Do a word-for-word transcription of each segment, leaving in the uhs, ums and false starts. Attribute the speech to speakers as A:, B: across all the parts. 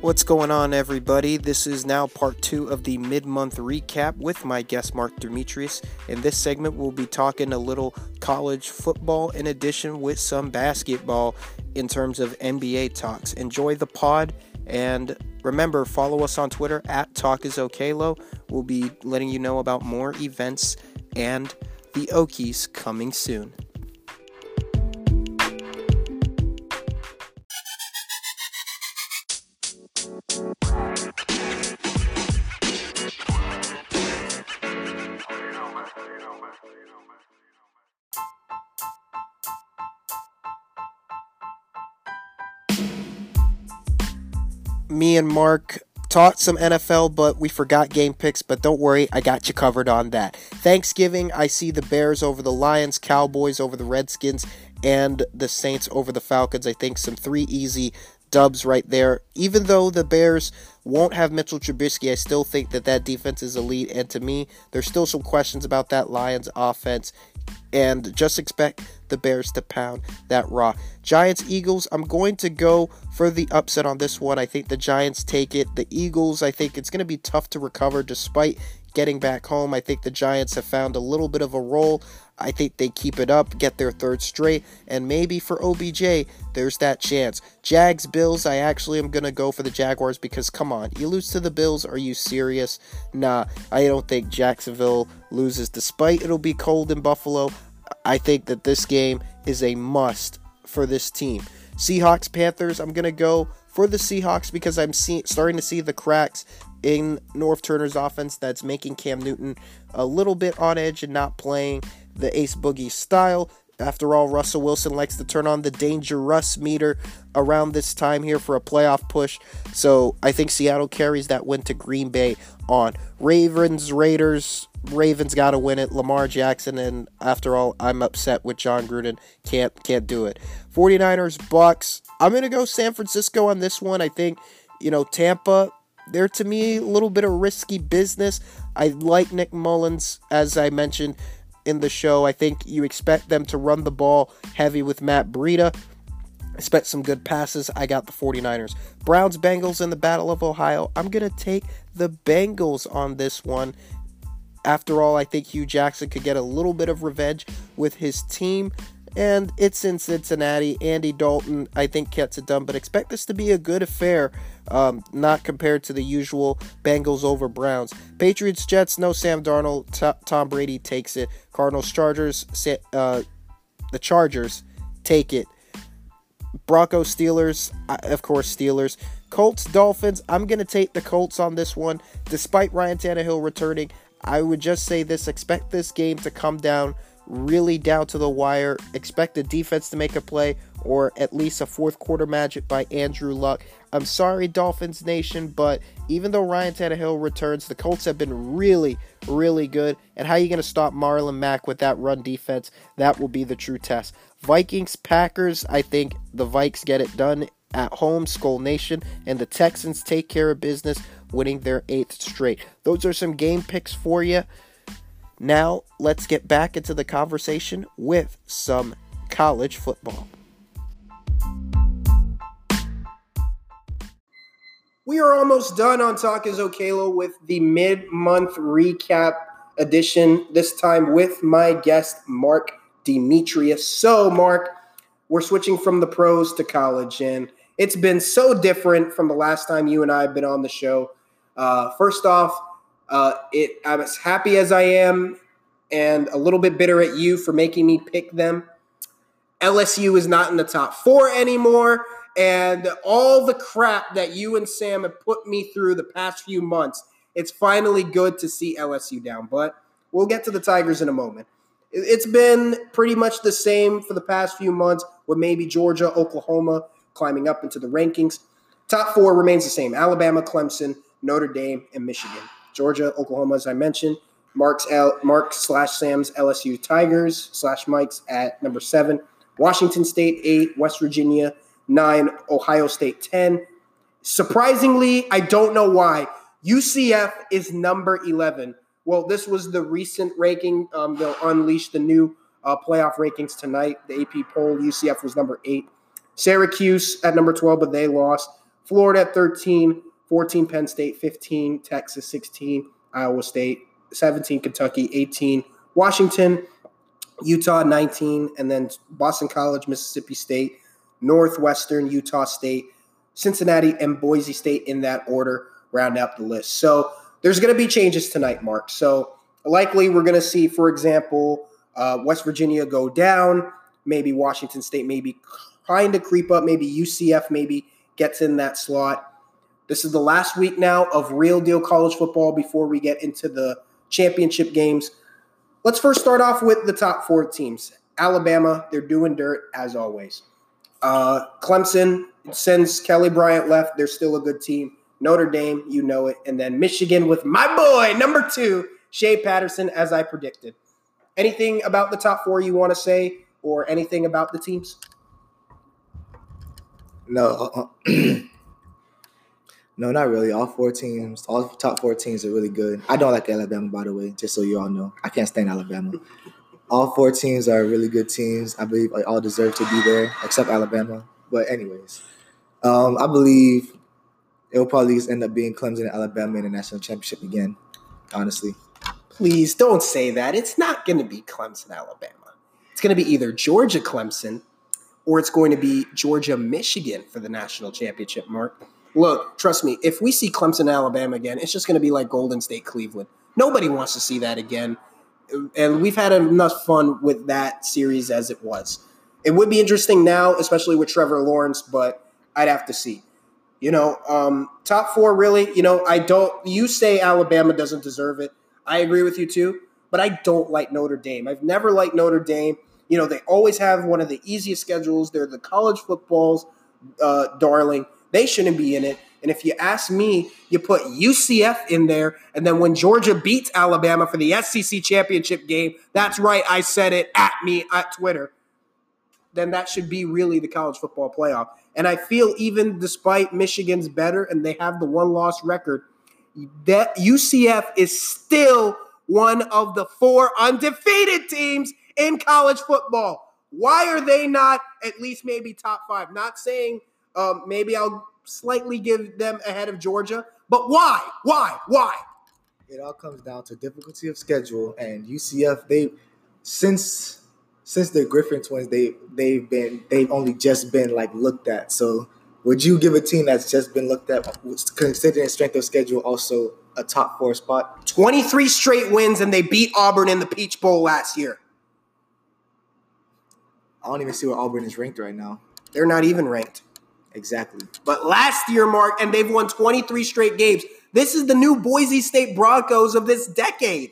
A: What's going on, everybody? This is now part two of the mid-month recap with my guest Mark Demetrius. In this segment, we'll be talking a little college football in addition with some basketball in terms of N B A talks. Enjoy the pod, and remember, follow us on Twitter at TalkIsOKlo. We'll be letting you know about more events and the Okies coming soon. Me and Mark taught some N F L, but we forgot game picks, but don't worry, I got you covered on that. Thanksgiving, I see the Bears over the Lions, Cowboys over the Redskins, and the Saints over the Falcons. I think some three easy dubs right there. Even though the Bears won't have Mitchell Trubisky, I still think that that defense is elite, and to me, there's still some questions about that Lions offense, and just expect the Bears to pound that rock. Giants, Eagles, I'm going to go for the upset on this one. I think the Giants take it. The Eagles, I think it's going to be tough to recover despite getting back home. I think the Giants have found a little bit of a roll. I think they keep it up, get their third straight, and maybe for O B J, there's that chance. Jags, Bills, I actually am going to go for the Jaguars because, come on, you lose to the Bills, are you serious? Nah, I don't think Jacksonville loses despite it'll be cold in Buffalo. I think that this game is a must for this team. Seahawks, Panthers, I'm going to go for the Seahawks because I'm see- starting to see the cracks in Norv Turner's offense that's making Cam Newton a little bit on edge and not playing the Ace Boogie style. After all, Russell Wilson likes to turn on the dangerous meter around this time here for a playoff push. So I think Seattle carries that win to Green Bay on. Ravens, Raiders, Ravens got to win it. Lamar Jackson, and after all, I'm upset with John Gruden. Can't, can't do it. 49ers, Bucks. I'm going to go San Francisco on this one. I think, you know, Tampa, they're to me a little bit of risky business. I like Nick Mullins, as I mentioned in the show. I think you expect them to run the ball heavy with Matt Breida. Expect some good passes. I got the 49ers. Browns, Bengals in the Battle of Ohio. I'm going to take the Bengals on this one. After all, I think Hugh Jackson could get a little bit of revenge with his team. And it's in Cincinnati. Andy Dalton, I think, gets it done. But expect this to be a good affair, um, not compared to the usual Bengals over Browns. Patriots, Jets, no Sam Darnold. T- Tom Brady takes it. Cardinals, Chargers, uh, the Chargers take it. Broncos, Steelers, uh, of course, Steelers. Colts, Dolphins, I'm going to take the Colts on this one. Despite Ryan Tannehill returning, I would just say this. Expect this game to come down really down to the wire. Expect the defense to make a play or at least a fourth quarter magic by Andrew Luck. I'm sorry, Dolphins Nation, but even though Ryan Tannehill returns, the Colts have been really, really good. And how are you going to stop Marlon Mack with that run defense? That will be the true test. Vikings, Packers, I think the Vikes get it done at home, Skull Nation, and the Texans take care of business, winning their eighth straight. Those are some game picks for you. Now, let's get back into the conversation with some college football. We are almost done on Talk is Oklo with the mid-month recap edition, this time with my guest, Mark Demetrius. So, Mark, we're switching from the pros to college, and it's been so different from the last time you and I have been on the show. Uh, first off, Uh, it, I'm as happy as I am and a little bit bitter at you for making me pick them. L S U is not in the top four anymore, and all the crap that you and Sam have put me through the past few months, it's finally good to see L S U down. But we'll get to the Tigers in a moment. It's been pretty much the same for the past few months with maybe Georgia, Oklahoma climbing up into the rankings. Top four remains the same: Alabama, Clemson, Notre Dame, and Michigan. Georgia, Oklahoma, as I mentioned. Mark's L, Mark slash Sam's L S U Tigers slash Mike's at number seven. Washington State, eight. West Virginia, nine. Ohio State, ten. Surprisingly, I don't know why, U C F is number eleven. Well, this was the recent ranking. Um, they'll unleash the new uh, playoff rankings tonight. The A P poll, U C F was number eight. Syracuse at number twelve, but they lost. Florida at thirteen, fourteen Penn State, fifteen Texas, sixteen Iowa State, seventeen Kentucky, eighteen Washington, Utah nineteen, and then Boston College, Mississippi State, Northwestern, Utah State, Cincinnati, and Boise State in that order round out the list. So there's going to be changes tonight, Mark. So likely we're going to see, for example, uh, West Virginia go down, maybe Washington State maybe kind of creep up, maybe U C F maybe gets in that slot. This is the last week now of real deal college football before we get into the championship games. Let's first start off with the top four teams. Alabama, they're doing dirt as always. Uh, Clemson, since Kelly Bryant left, they're still a good team. Notre Dame, you know it. And then Michigan with my boy, number two, Shea Patterson, as I predicted. Anything about the top four you want to say or anything about the teams?
B: No, uh, no, not really. All four teams, all top four teams are really good. I don't like Alabama, by the way, just so you all know. I can't stand Alabama. All four teams are really good teams. I believe like, all deserve to be there, except Alabama. But anyways, um, I believe it'll probably end up being Clemson and Alabama in the national championship again, honestly.
A: Please don't say that. It's not going to be Clemson, Alabama. It's going to be either Georgia, Clemson, or it's going to be Georgia, Michigan for the national championship, Mark. Look, trust me, if we see Clemson, Alabama again, it's just going to be like Golden State, Cleveland. Nobody wants to see that again. And we've had enough fun with that series as it was. It would be interesting now, especially with Trevor Lawrence, but I'd have to see. You know, um, top four, really, you know, I don't – you say Alabama doesn't deserve it. I agree with you too, but I don't like Notre Dame. I've never liked Notre Dame. You know, they always have one of the easiest schedules. They're the college football's uh, darling. They shouldn't be in it. And if you ask me, you put U C F in there, and then when Georgia beats Alabama for the S E C championship game, that's right, I said it at me at Twitter, then that should be really the college football playoff. And I feel even despite Michigan's better and they have the one-loss record, that U C F is still one of the four undefeated teams in college football. Why are they not at least maybe top five? Not saying um, maybe I'll slightly give them ahead of Georgia, but why? Why? Why?
B: It all comes down to difficulty of schedule, and U C F, they since since the Griffin twins, they they've been they've only just been like looked at. So would you give a team that's just been looked at, considering strength of schedule, also a top four spot?
A: twenty-three straight wins, and they beat Auburn in the Peach Bowl last year.
B: I don't even see where Auburn is ranked right now.
A: They're not even ranked.
B: Exactly.
A: But last year, Mark, and they've won twenty-three straight games. This is the new Boise State Broncos of this decade.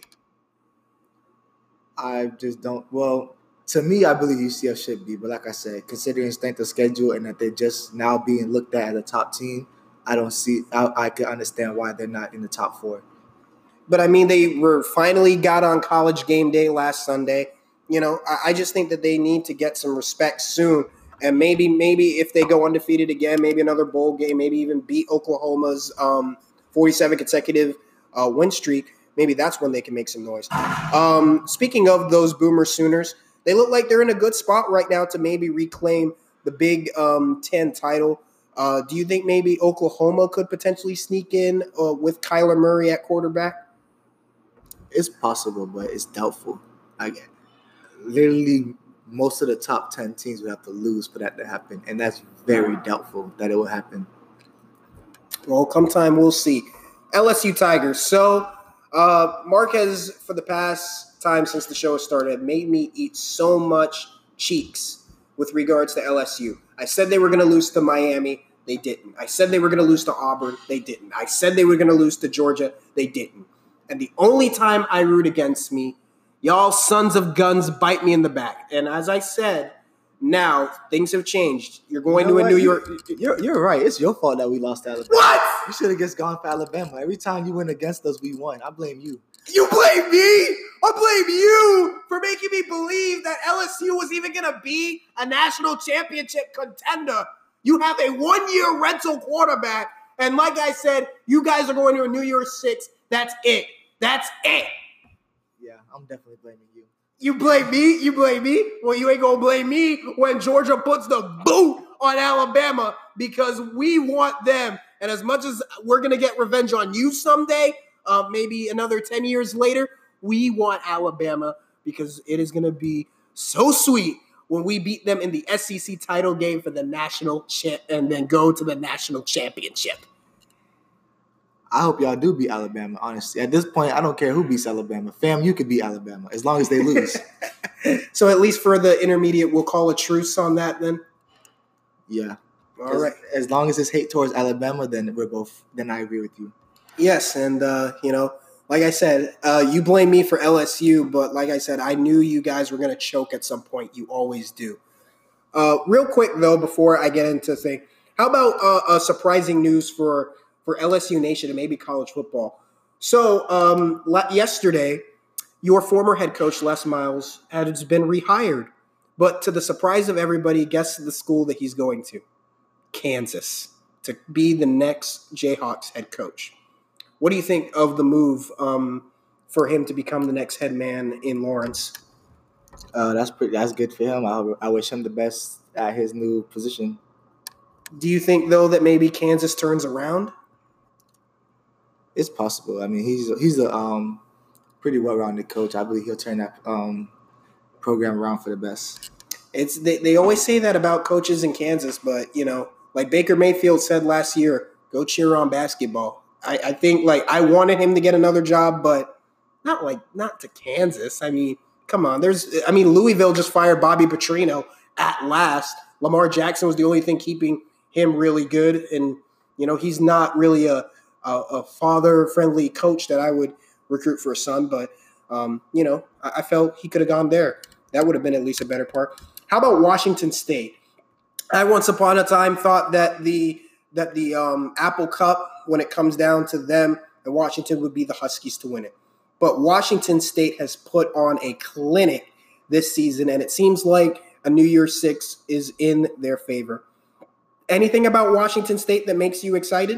B: I just don't – well, to me, I believe U C F should be. But like I said, considering strength of schedule and that they're just now being looked at as a top team, I don't see – I I can understand why they're not in the top four.
A: But, I mean, they were finally got on College game day last Sunday. You know, I, I just think that they need to get some respect soon. And maybe maybe if they go undefeated again, maybe another bowl game, maybe even beat Oklahoma's um, forty-seven consecutive uh, win streak, maybe that's when they can make some noise. Um, speaking of those Boomer Sooners, they look like they're in a good spot right now to maybe reclaim the Big um, Ten title. Uh, do you think maybe Oklahoma could potentially sneak in uh, with Kyler Murray at quarterback?
B: It's possible, but it's doubtful. I get literally most of the top ten teams would have to lose for that to happen, and that's very doubtful that it will happen.
A: Well, come time, we'll see. L S U Tigers. So, uh, Mark has, for the past time since the show started, made me eat so much cheeks with regards to L S U. I said they were going to lose to Miami. They didn't. I said they were going to lose to Auburn. They didn't. I said they were going to lose to Georgia. They didn't. And the only time I root against me, y'all sons of guns bite me in the back. And as I said, now things have changed. You're going
B: You know
A: to a
B: what?
A: New
B: You-
A: York.
B: You're you're right. It's your fault that we lost to Alabama.
A: What?
B: You should have just gone for Alabama. Every time you went against us, we won. I blame you.
A: You blame me? I blame you for making me believe that L S U was even going to be a national championship contender. You have a one-year rental quarterback, and like I said, you guys are going to a New Year's Six. That's it. That's it.
B: Yeah, I'm definitely blaming you.
A: You blame me? You blame me? Well, you ain't going to blame me when Georgia puts the boot on Alabama because we want them. And as much as we're going to get revenge on you someday, uh, maybe another ten years later, we want Alabama because it is going to be so sweet when we beat them in the S E C title game for the national champ and then go to the national championship.
B: I hope y'all do beat Alabama, honestly. At this point, I don't care who beats Alabama. Fam, you could beat Alabama as long as they lose.
A: So at least for the intermediate, we'll call a truce on that then?
B: Yeah.
A: All right.
B: As long as it's hate towards Alabama, then we're both, then I agree with you.
A: Yes, and, uh, you know, like I said, uh, you blame me for L S U, but like I said, I knew you guys were going to choke at some point. You always do. Uh, real quick, though, before I get into thing, how about uh, a surprising news for, for L S U Nation and maybe college football? So um, yesterday, your former head coach, Les Miles, has been rehired. But to the surprise of everybody, guess the school that he's going to? Kansas, to be the next Jayhawks head coach. What do you think of the move um, for him to become the next head man in Lawrence?
B: Uh, that's pretty. That's good for him. I, I wish him the best at his new position.
A: Do you think, though, that maybe Kansas turns around?
B: It's possible. I mean, he's he's a um, pretty well-rounded coach. I believe he'll turn that um, program around for the best.
A: It's they, they always say that about coaches in Kansas, but, you know, like Baker Mayfield said last year, go cheer on basketball. I, I think, like, I wanted him to get another job, but not, like, not to Kansas. I mean, come on. There's, I mean, Louisville just fired Bobby Petrino at last. Lamar Jackson was the only thing keeping him really good. And, you know, he's not really a, a, a father-friendly coach that I would recruit for a son. But, um, you know, I, I felt he could have gone there. That would have been at least a better part. How about Washington State? I once upon a time thought that the that the um, Apple Cup, when it comes down to them, and Washington would be the Huskies to win it. But Washington State has put on a clinic this season, and it seems like a New Year's Six is in their favor. Anything about Washington State that makes you excited?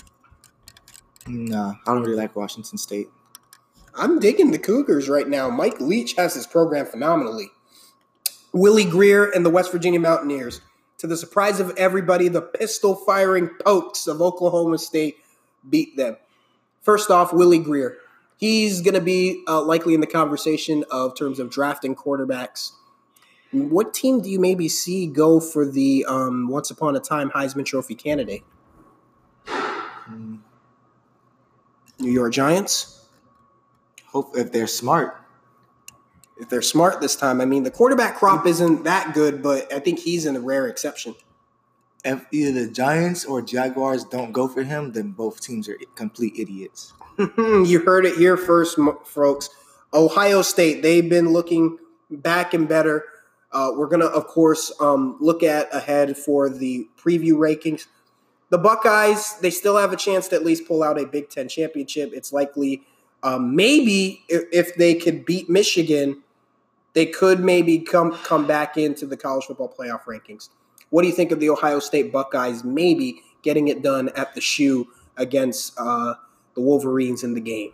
B: No, I don't really like Washington State.
A: I'm digging the Cougars right now. Mike Leach has his program phenomenally. Willie Greer and the West Virginia Mountaineers. To the surprise of everybody, the pistol-firing Pokes of Oklahoma State beat them. First off, Willie Greer. He's going to be uh, likely in the conversation of terms of drafting quarterbacks. What team do you maybe see go for the um, once upon a time Heisman Trophy candidate?
B: Mm.
A: New York Giants?
B: Hope if they're smart.
A: If they're smart this time. I mean, the quarterback crop isn't that good, but I think he's in a rare exception.
B: If either the Giants or Jaguars don't go for him, then both teams are complete idiots.
A: You heard it here first, folks. Ohio State, they've been looking back and better. Uh, we're going to, of course, um, look at ahead for the preview rankings. The Buckeyes, they still have a chance to at least pull out a Big Ten championship. It's likely um, maybe if, if they could beat Michigan, they could maybe come come back into the college football playoff rankings. What do you think of the Ohio State Buckeyes maybe getting it done at the shoe against uh, the Wolverines in the game?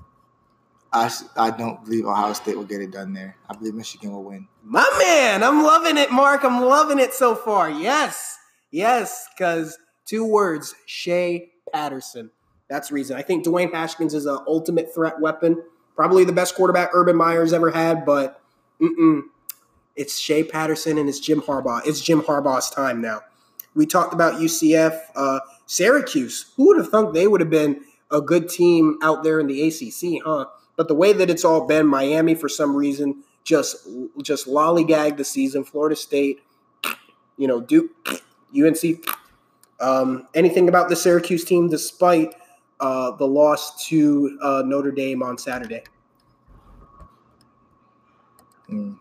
B: I, I don't believe Ohio State will get it done there. I believe Michigan will win.
A: My man, I'm loving it, Mark. I'm loving it so far. Yes, yes, because two words, Shea Patterson. That's the reason. I think Dwayne Haskins is an ultimate threat weapon. Probably the best quarterback Urban Meyer's ever had, but mm-mm. It's Shea Patterson and it's Jim Harbaugh. It's Jim Harbaugh's time now. We talked about U C F, uh, Syracuse. Who would have thought they would have been a good team out there in the A C C, huh? But the way that it's all been, Miami for some reason just just lollygagged the season. Florida State, you know, Duke, U N C. Um, anything about the Syracuse team despite uh, the loss to uh, Notre Dame on Saturday?
B: Mm.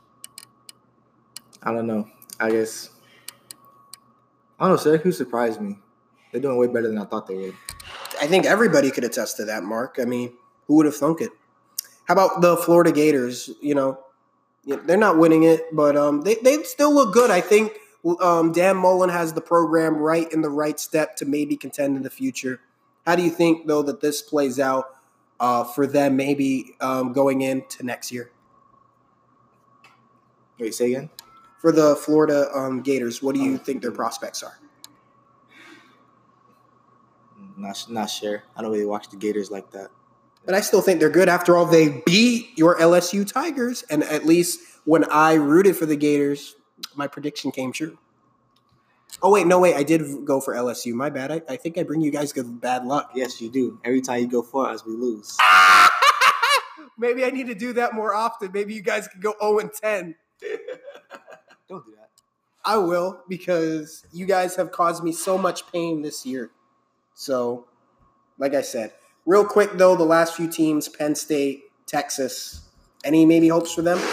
B: I don't know. I guess I don't know. Syracuse surprised me. They're doing way better than I thought they would.
A: I think everybody could attest to that, Mark. I mean, who would have thunk it? How about the Florida Gators? You know, they're not winning it, but um, they they still look good. I think um, Dan Mullen has the program right in the right step to maybe contend in the future. How do you think, though, that this plays out uh, for them maybe um, going into next year?
B: Wait, say again?
A: for the Florida um, Gators. What do you think their prospects are?
B: Not not sure. I don't really watch the Gators like that.
A: But I still think they're good. After all, they beat your L S U Tigers. And at least when I rooted for the Gators, my prediction came true. Oh, wait, no, wait. I did go for L S U. My bad. I, I think I bring you guys good bad luck.
B: Yes, you do. Every time you go for us, we lose.
A: Maybe I need to do that more often. Maybe you guys can go oh and ten.
B: Don't do that.
A: I will, because you guys have caused me so much pain this year. So, like I said, real quick, though, the last few teams, Penn State, Texas, any maybe hopes for them?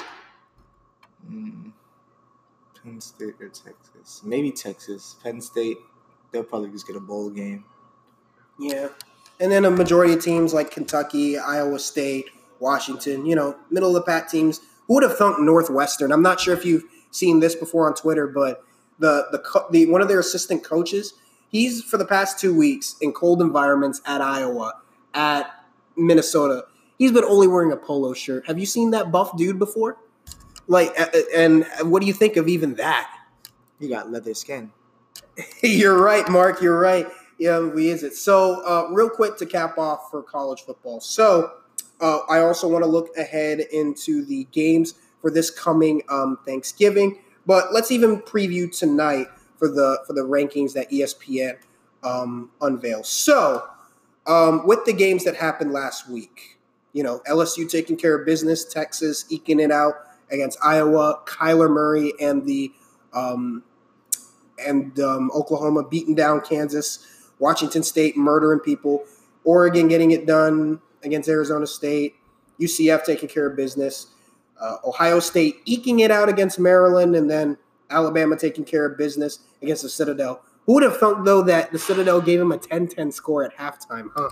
B: Mm. Penn State or Texas? Maybe Texas. Penn State, they'll probably just get a bowl game.
A: Yeah. And then a majority of teams like Kentucky, Iowa State, Washington, you know, middle of the pack teams. Who would have thunk Northwestern? I'm not sure if you've seen this before on Twitter, but the the, the one of their assistant coaches, he's for the past two weeks in cold environments at Iowa, at Minnesota. He's been only wearing a polo shirt. Have you seen that buff dude before? Like, and what do you think of even that?
B: He got leather skin.
A: You're right, Mark. You're right. Yeah, he is it. So, uh, real quick to cap off for college football. So, uh, I also want to look ahead into the games for this coming um, Thanksgiving. But let's even preview tonight for the for the rankings that E S P N um, unveils. So, um, with the games that happened last week, you know, L S U taking care of business, Texas eking it out against Iowa, Kyler Murray and the um, and um, Oklahoma beating down Kansas, Washington State murdering people, Oregon getting it done against Arizona State, U C F taking care of business, uh, Ohio State eking it out against Maryland, and then Alabama taking care of business against the Citadel. Who would have thought, though, that the Citadel gave him a ten ten score at halftime, huh?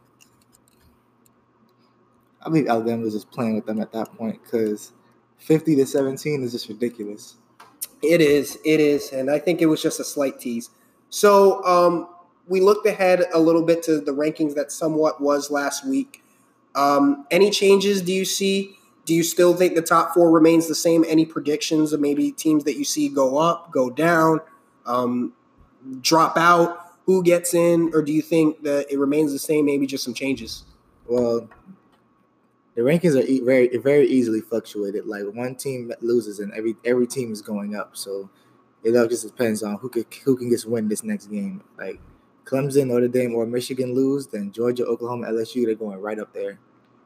B: I believe Alabama was just playing with them at that point because fifty to seventeen is just ridiculous.
A: It is. It is. And I think it was just a slight tease. So um, we looked ahead a little bit to the rankings that somewhat was last week. Um, any changes do you see? Do you still think the top four remains the same? Any predictions of maybe teams that you see go up, go down, um, drop out? Who gets in? Or do you think that it remains the same, maybe just some changes?
B: Well, the rankings are e- very very easily fluctuated. Like one team loses and every every team is going up. So it all just depends on who can who can just win this next game. Like Clemson, Notre Dame, or Michigan lose, then Georgia, Oklahoma, L S U, they're going right up there.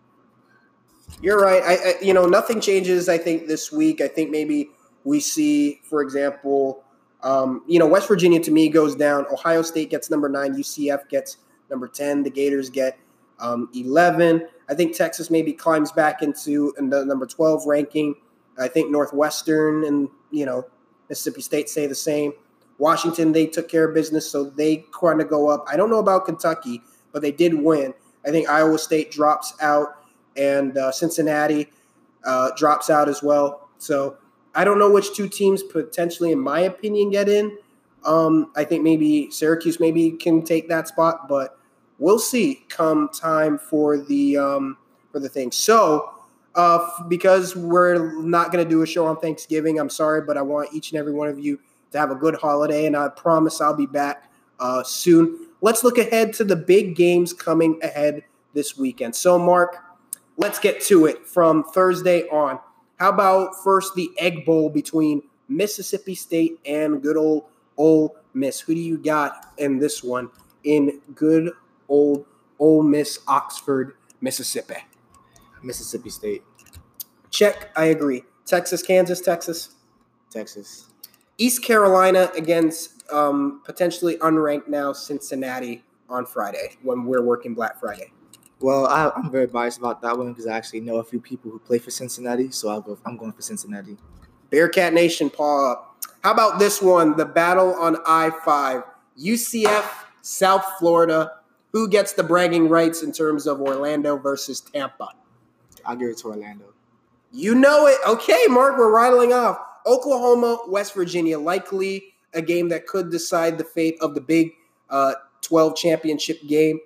A: You're right. I, I you know nothing changes. I think this week. I think maybe we see, for example, um, you know West Virginia to me goes down. Ohio State gets number nine. U C F gets number ten. The Gators get um, eleven. I think Texas maybe climbs back into the number twelve ranking. I think Northwestern and, you know, Mississippi State say the same. Washington, they took care of business, so they kind of go up. I don't know about Kentucky, but they did win. I think Iowa State drops out, and uh, Cincinnati uh, drops out as well. So I don't know which two teams potentially, in my opinion, get in. Um, I think maybe Syracuse maybe can take that spot, but we'll see come time for the um, for the thing. So, uh, because we're not going to do a show on Thanksgiving, I'm sorry, but I want each and every one of you to have a good holiday, and I promise I'll be back uh, soon. Let's look ahead to the big games coming ahead this weekend. So, Mark, let's get to it from Thursday on. How about first the Egg Bowl between Mississippi State and good old Ole Miss? Who do you got in this one in good old Ole Miss, Oxford, Mississippi?
B: Mississippi State.
A: Check. I agree. Texas, Kansas, Texas.
B: Texas.
A: East Carolina against um, potentially unranked now Cincinnati on Friday when we're working Black Friday.
B: Well, I, I'm very biased about that one because I actually know a few people who play for Cincinnati, so I'll go. I'm going for Cincinnati.
A: Bearcat Nation, paw up. How about this one? The battle on I five. U C F, South Florida. Who gets the bragging rights in terms of Orlando versus Tampa?
B: I'll give it to Orlando.
A: You know it. Okay, Mark, we're rattling off. Oklahoma, West Virginia, likely a game that could decide the fate of the Big uh, twelve championship game.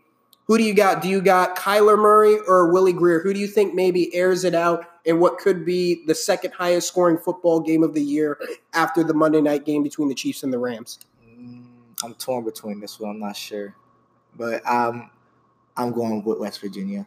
A: Who do you got? Do you got Kyler Murray or Willie Greer? Who do you think maybe airs it out in what could be the second highest scoring football game of the year after the Monday night game between the Chiefs and the Rams?
B: Mm, I'm torn between this one. I'm not sure. But um, I'm going with West Virginia.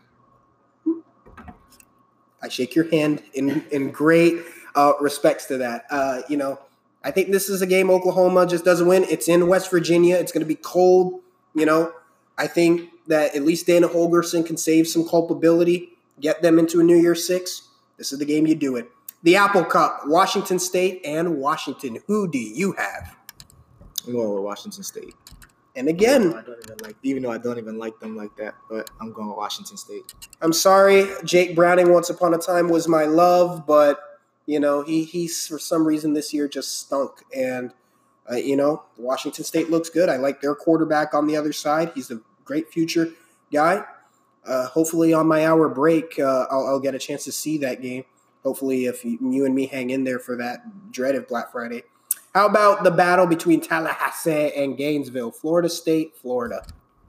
A: I shake your hand in, in great uh, respects to that. Uh, you know, I think this is a game Oklahoma just doesn't win. It's in West Virginia. It's going to be cold. You know, I think that at least Dana Holgorsen can save some culpability, get them into a New Year's Six. This is the game you do it. The Apple Cup, Washington State and Washington. Who do you have?
B: I'm going with Washington State.
A: And again,
B: I don't even like, even though I don't even like them like that, but I'm going with Washington State.
A: I'm sorry, Jake Browning once upon a time was my love, but, you know, he he's for some reason this year just stunk. And, uh, you know, Washington State looks good. I like their quarterback on the other side. He's a great future guy. Uh, hopefully on my hour break, uh, I'll, I'll get a chance to see that game. Hopefully if you, you and me hang in there for that dreaded Black Friday. How about the battle between Tallahassee and Gainesville? Florida State, Florida.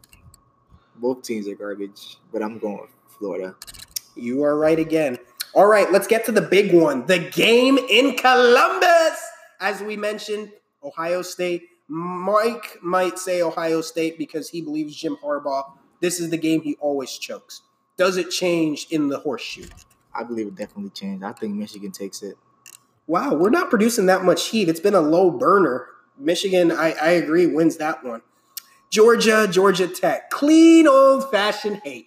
B: Both teams are garbage, but I'm going with Florida.
A: You are right again. All right, let's get to the big one. The game in Columbus. As we mentioned, Ohio State. Mike might say Ohio State because he believes Jim Harbaugh. This is the game he always chokes. Does it change in the horseshoe?
B: I believe it definitely changed. I think Michigan takes it.
A: Wow, we're not producing that much heat. It's been a low burner. Michigan, I, I agree, wins that one. Georgia, Georgia Tech. Clean, old-fashioned hate.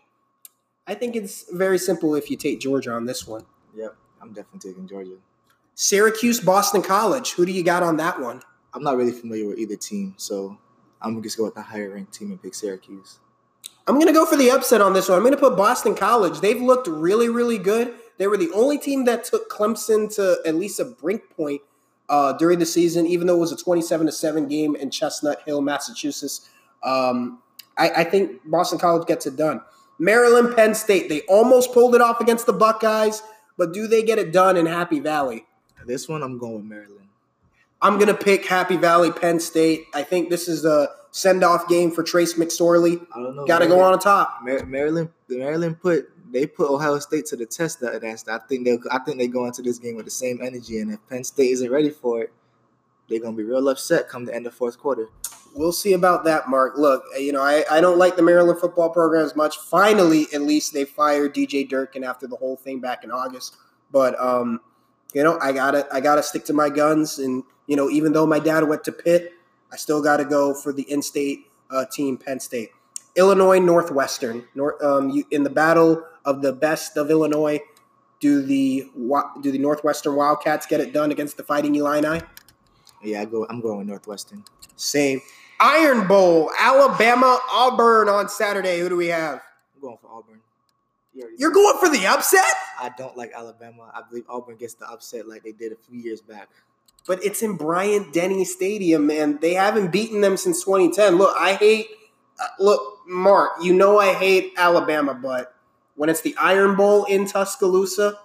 A: I think it's very simple if you take Georgia on this one.
B: Yep, I'm definitely taking Georgia.
A: Syracuse, Boston College. Who do you got on that one?
B: I'm not really familiar with either team, so I'm going to just go with the higher-ranked team and pick Syracuse.
A: I'm going to go for the upset on this one. I'm going to put Boston College. They've looked really, really good. They were the only team that took Clemson to at least a brink point uh, during the season, even though it was a twenty-seven to seven game in Chestnut Hill, Massachusetts. Um, I, I think Boston College gets it done. Maryland, Penn State. They almost pulled it off against the Buckeyes, but do they get it done in Happy Valley?
B: This one, I'm going with Maryland.
A: I'm going to pick Happy Valley, Penn State. I think this is a send-off game for Trace McSorley.
B: I don't know.
A: Got to go on top.
B: Maryland, Maryland put they put Ohio State to the test. That I think they I think they go into this game with the same energy. And if Penn State isn't ready for it, they're gonna be real upset come the end of fourth quarter.
A: We'll see about that, Mark. Look, you know, I, I don't like the Maryland football program as much. Finally, at least they fired D J Durkin after the whole thing back in August. But um, you know, I gotta I gotta stick to my guns. And you know, even though my dad went to Pitt, I still got to go for the in-state uh, team, Penn State. Illinois Northwestern. North, um, you, in the battle of the best of Illinois, do the do the Northwestern Wildcats get it done against the Fighting Illini?
B: Yeah, I go. I'm going with Northwestern.
A: Same. Iron Bowl, Alabama, Auburn on Saturday. Who do we have?
B: I'm going for Auburn.
A: You're going for the upset?
B: I don't like Alabama. I believe Auburn gets the upset like they did a few years back.
A: But it's in Bryant-Denny Stadium, man. They haven't beaten them since twenty ten. Look, I hate uh, – look, Mark, you know I hate Alabama, but when it's the Iron Bowl in Tuscaloosa,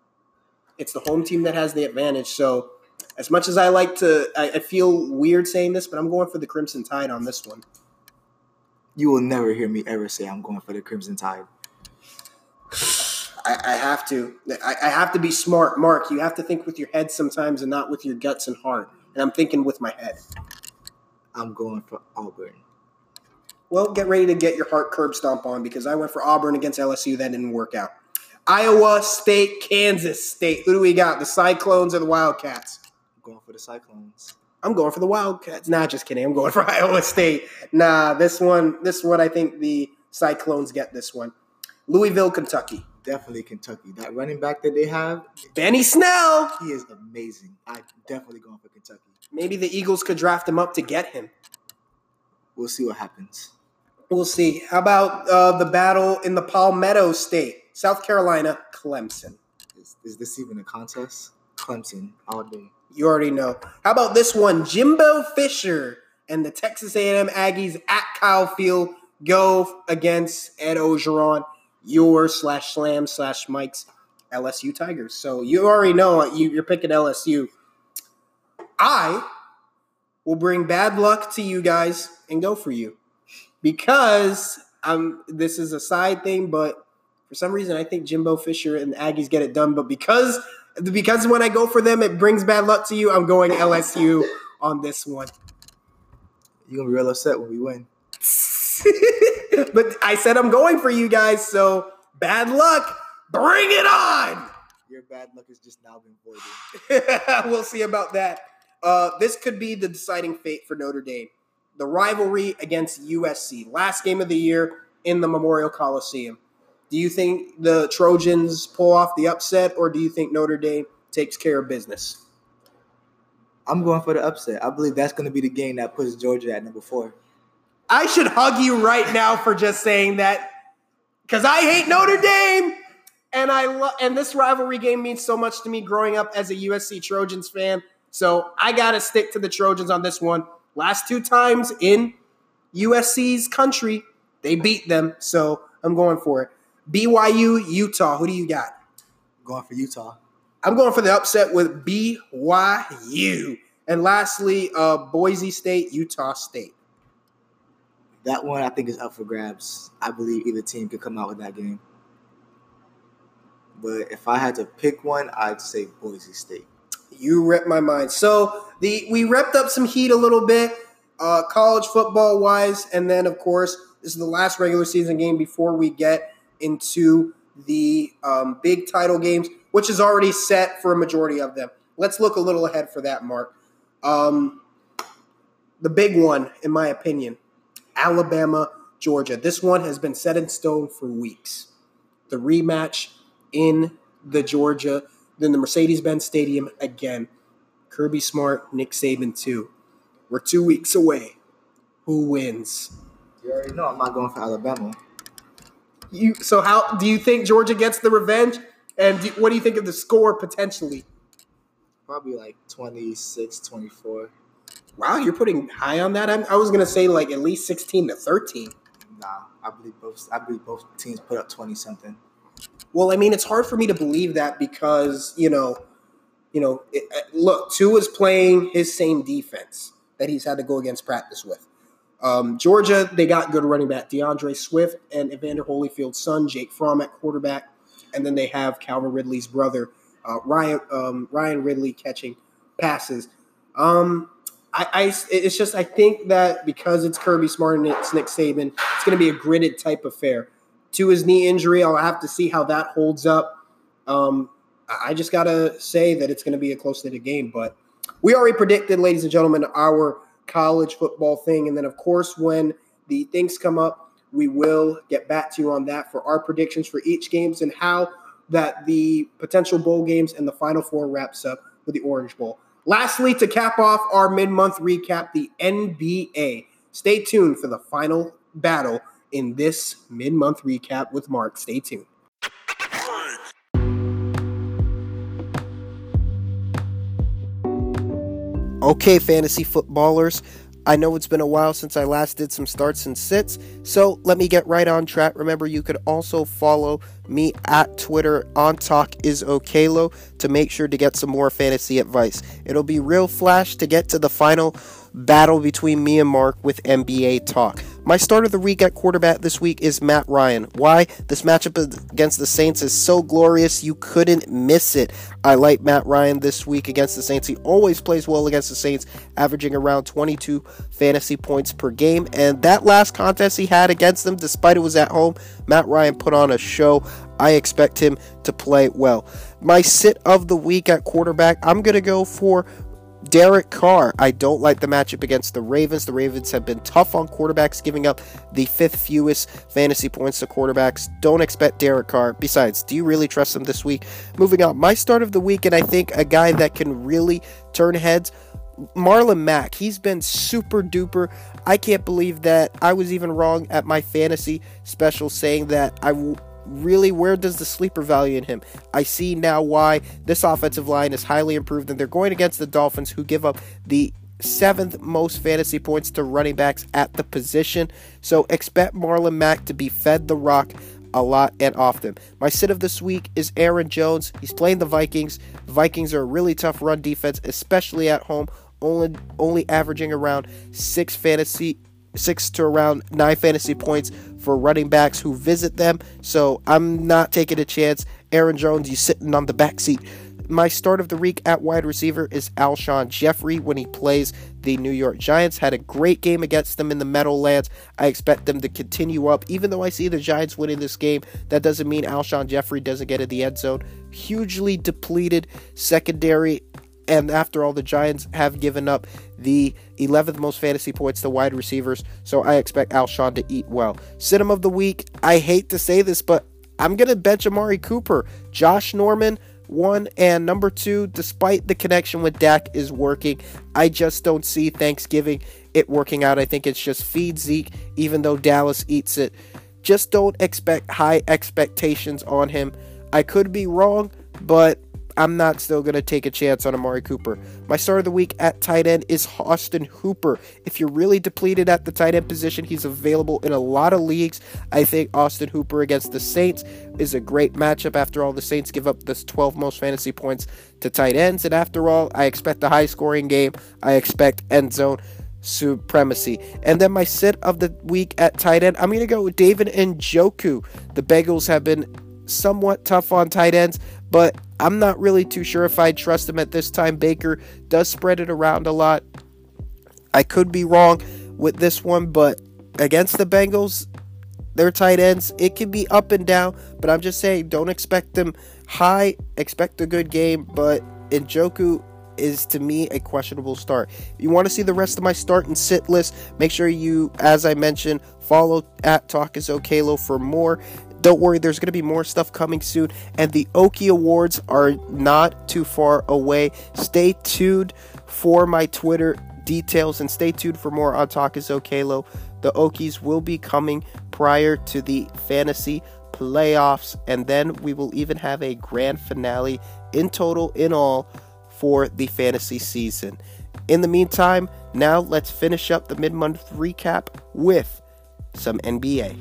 A: it's the home team that has the advantage. So as much as I like to – I feel weird saying this, but I'm going for the Crimson Tide on this one.
B: You will never hear me ever say I'm going for the Crimson Tide.
A: I, I have to. I, I have to be smart. Mark, you have to think with your head sometimes and not with your guts and heart. And I'm thinking with my head.
B: I'm going for Auburn.
A: Well, get ready to get your heart curb stomp on because I went for Auburn against L S U. That didn't work out. Iowa State, Kansas State. Who do we got? The Cyclones or the Wildcats?
B: I'm going for the Cyclones.
A: I'm going for the Wildcats. Nah, just kidding. I'm going for Iowa State. Nah, this one, this one, I think the Cyclones get this one. Louisville, Kentucky.
B: Definitely Kentucky. That running back that they have,
A: Benny Snell.
B: He is amazing. I'm definitely going for Kentucky.
A: Maybe the Eagles could draft him up to get him.
B: We'll see what happens.
A: We'll see. How about uh, the battle in the Palmetto State? South Carolina, Clemson.
B: Is, is this even a contest? Clemson, all day.
A: You already know. How about this one? Jimbo Fisher and the Texas A and M Aggies at Kyle Field go against Ed Ogeron. Your slash slam slash Mike's L S U Tigers. So you already know you, you're picking L S U. I will bring bad luck to you guys and go for you because I'm. This is a side thing, but for some reason, I think Jimbo Fisher and the Aggies get it done. But because because when I go for them, it brings bad luck to you. I'm going L S U on this one.
B: You're gonna be real upset when we win.
A: But I said I'm going for you guys, so bad luck. Bring it on.
B: Your bad luck has just now been voided.
A: We'll see about that. Uh, this could be the deciding fate for Notre Dame. The rivalry against U S C. Last game of the year in the Memorial Coliseum. Do you think the Trojans pull off the upset, or do you think Notre Dame takes care of business?
B: I'm going for the upset. I believe that's going to be the game that puts Georgia at number four.
A: I should hug you right now for just saying that, because I hate Notre Dame, and I lo- and this rivalry game means so much to me growing up as a U S C Trojans fan. So I got to stick to the Trojans on this one. Last two times in U S C's country, they beat them, so I'm going for it. B Y U, Utah. Who do you got?
B: Going for Utah.
A: I'm going for the upset with B Y U. And lastly, uh, Boise State, Utah State.
B: That one I think is up for grabs. I believe either team could come out with that game. But if I had to pick one, I'd say Boise State.
A: You ripped my mind. So the we repped up some heat a little bit, uh, college football wise, and then of course this is the last regular season game before we get into the um, big title games, which is already set for a majority of them. Let's look a little ahead for that, Mark. Um, the big one, in my opinion, Alabama, Georgia. This one has been set in stone for weeks. The rematch in the Georgia, then the Mercedes-Benz Stadium again. Kirby Smart, Nick Saban too. We're two weeks away. Who wins?
B: You already know I'm not going for Alabama.
A: You so how do you think Georgia gets the revenge? And do, what do you think of the score potentially?
B: Probably like twenty-six, twenty-four.
A: Wow, you're putting high on that. I'm, I was gonna say like at least sixteen to thirteen.
B: Nah, I believe both. I believe both teams put up twenty something.
A: Well, I mean, it's hard for me to believe that because you know, you know, it, look, Tua is playing his same defense that he's had to go against practice with. Um, Georgia, they got good running back DeAndre Swift and Evander Holyfield's son Jake Fromm at quarterback, and then they have Calvin Ridley's brother uh, Ryan um, Ryan Ridley catching passes. Um, I, I, it's just I think that because it's Kirby Smart and it's Nick Saban, it's going to be a gritted type affair. To his knee injury, I'll have to see how that holds up. Um, I just got to say that it's going to be a close-knit game. But we already predicted, ladies and gentlemen, our college football thing. And then, of course, when the things come up, we will get back to you on that for our predictions for each games and how that the potential bowl games and the Final Four wraps up with the Orange Bowl. Lastly, to cap off our mid-month recap, the N B A. Stay tuned for the final battle in this mid-month recap with Mark. Stay tuned. Okay, fantasy footballers. I know it's been a while since I last did some starts and sits, so let me get right on track. Remember, you could also follow me at Twitter on TalkIsOkaylo to make sure to get some more fantasy advice. It'll be real flash to get to the final battle between me and Mark with N B A talk. My start of the week at quarterback this week is Matt Ryan. Why? This matchup against the Saints is so glorious, you couldn't miss it. I like Matt Ryan this week against the Saints. He always plays well against the Saints, averaging around twenty-two fantasy points per game. And that last contest he had against them, despite it was at home, Matt Ryan put on a show. I expect him to play well. My sit of the week at quarterback, I'm going to go for Derek Carr. I don't like the matchup against the Ravens. The Ravens have been tough on quarterbacks, giving up the fifth fewest fantasy points to quarterbacks. Don't expect Derek Carr. Besides, do you really trust him this week? Moving on, my start of the week, and I think a guy that can really turn heads, Marlon Mack. He's been super duper. I can't believe that I was even wrong at my fantasy special saying that I w- Really, where does the sleeper value in him? I see now why this offensive line is highly improved, and they're going against the Dolphins, who give up the seventh most fantasy points to running backs at the position. So expect Marlon Mack to be fed the rock a lot and often. My sit of this week is Aaron Jones. He's playing the Vikings. The Vikings are a really tough run defense, especially at home, only only averaging around six fantasy six to around nine fantasy points for running backs who visit them. So I'm not taking a chance. Aaron Jones, you sitting on the back seat. My start of the week at wide receiver is Alshon Jeffrey when he plays the New York Giants. Had a great game against them in the Meadowlands. I expect them to continue up. Even though I see the Giants winning this game, that doesn't mean Alshon Jeffrey doesn't get in the end zone. Hugely depleted secondary. And after all, the Giants have given up the eleventh most fantasy points to wide receivers. So I expect Alshon to eat well. Sit-em of the week. I hate to say this, but I'm going to bench Amari Cooper. Josh Norman, one, and number two, despite the connection with Dak is working, I just don't see Thanksgiving it working out. I think it's just feed Zeke, even though Dallas eats it. Just don't expect high expectations on him. I could be wrong, but I'm not still going to take a chance on Amari Cooper. My start of the week at tight end is Austin Hooper. If you're really depleted at the tight end position, he's available in a lot of leagues. I think Austin Hooper against the Saints is a great matchup. After all, the Saints give up the twelve most fantasy points to tight ends. And after all, I expect a high-scoring game. I expect end zone supremacy. And then my sit of the week at tight end, I'm going to go with David Njoku. The Bengals have been somewhat tough on tight ends, but I'm not really too sure if I trust him at this time. Baker does spread it around a lot. I could be wrong with this one, but against the Bengals, their tight ends, it can be up and down, but I'm just saying don't expect them high, expect a good game, but Njoku is to me a questionable start. If you want to see the rest of my start and sit list, make sure you, as I mentioned, follow at Talk is Okalo for more. Don't worry, there's going to be more stuff coming soon, and the Okie Awards are not too far away. Stay tuned for my Twitter details, and stay tuned for more on Talk is Okalo. The Okies will be coming prior to the fantasy playoffs, and then we will even have a grand finale in total, in all, for the fantasy season. In the meantime, now let's finish up the mid-month recap with some N B A.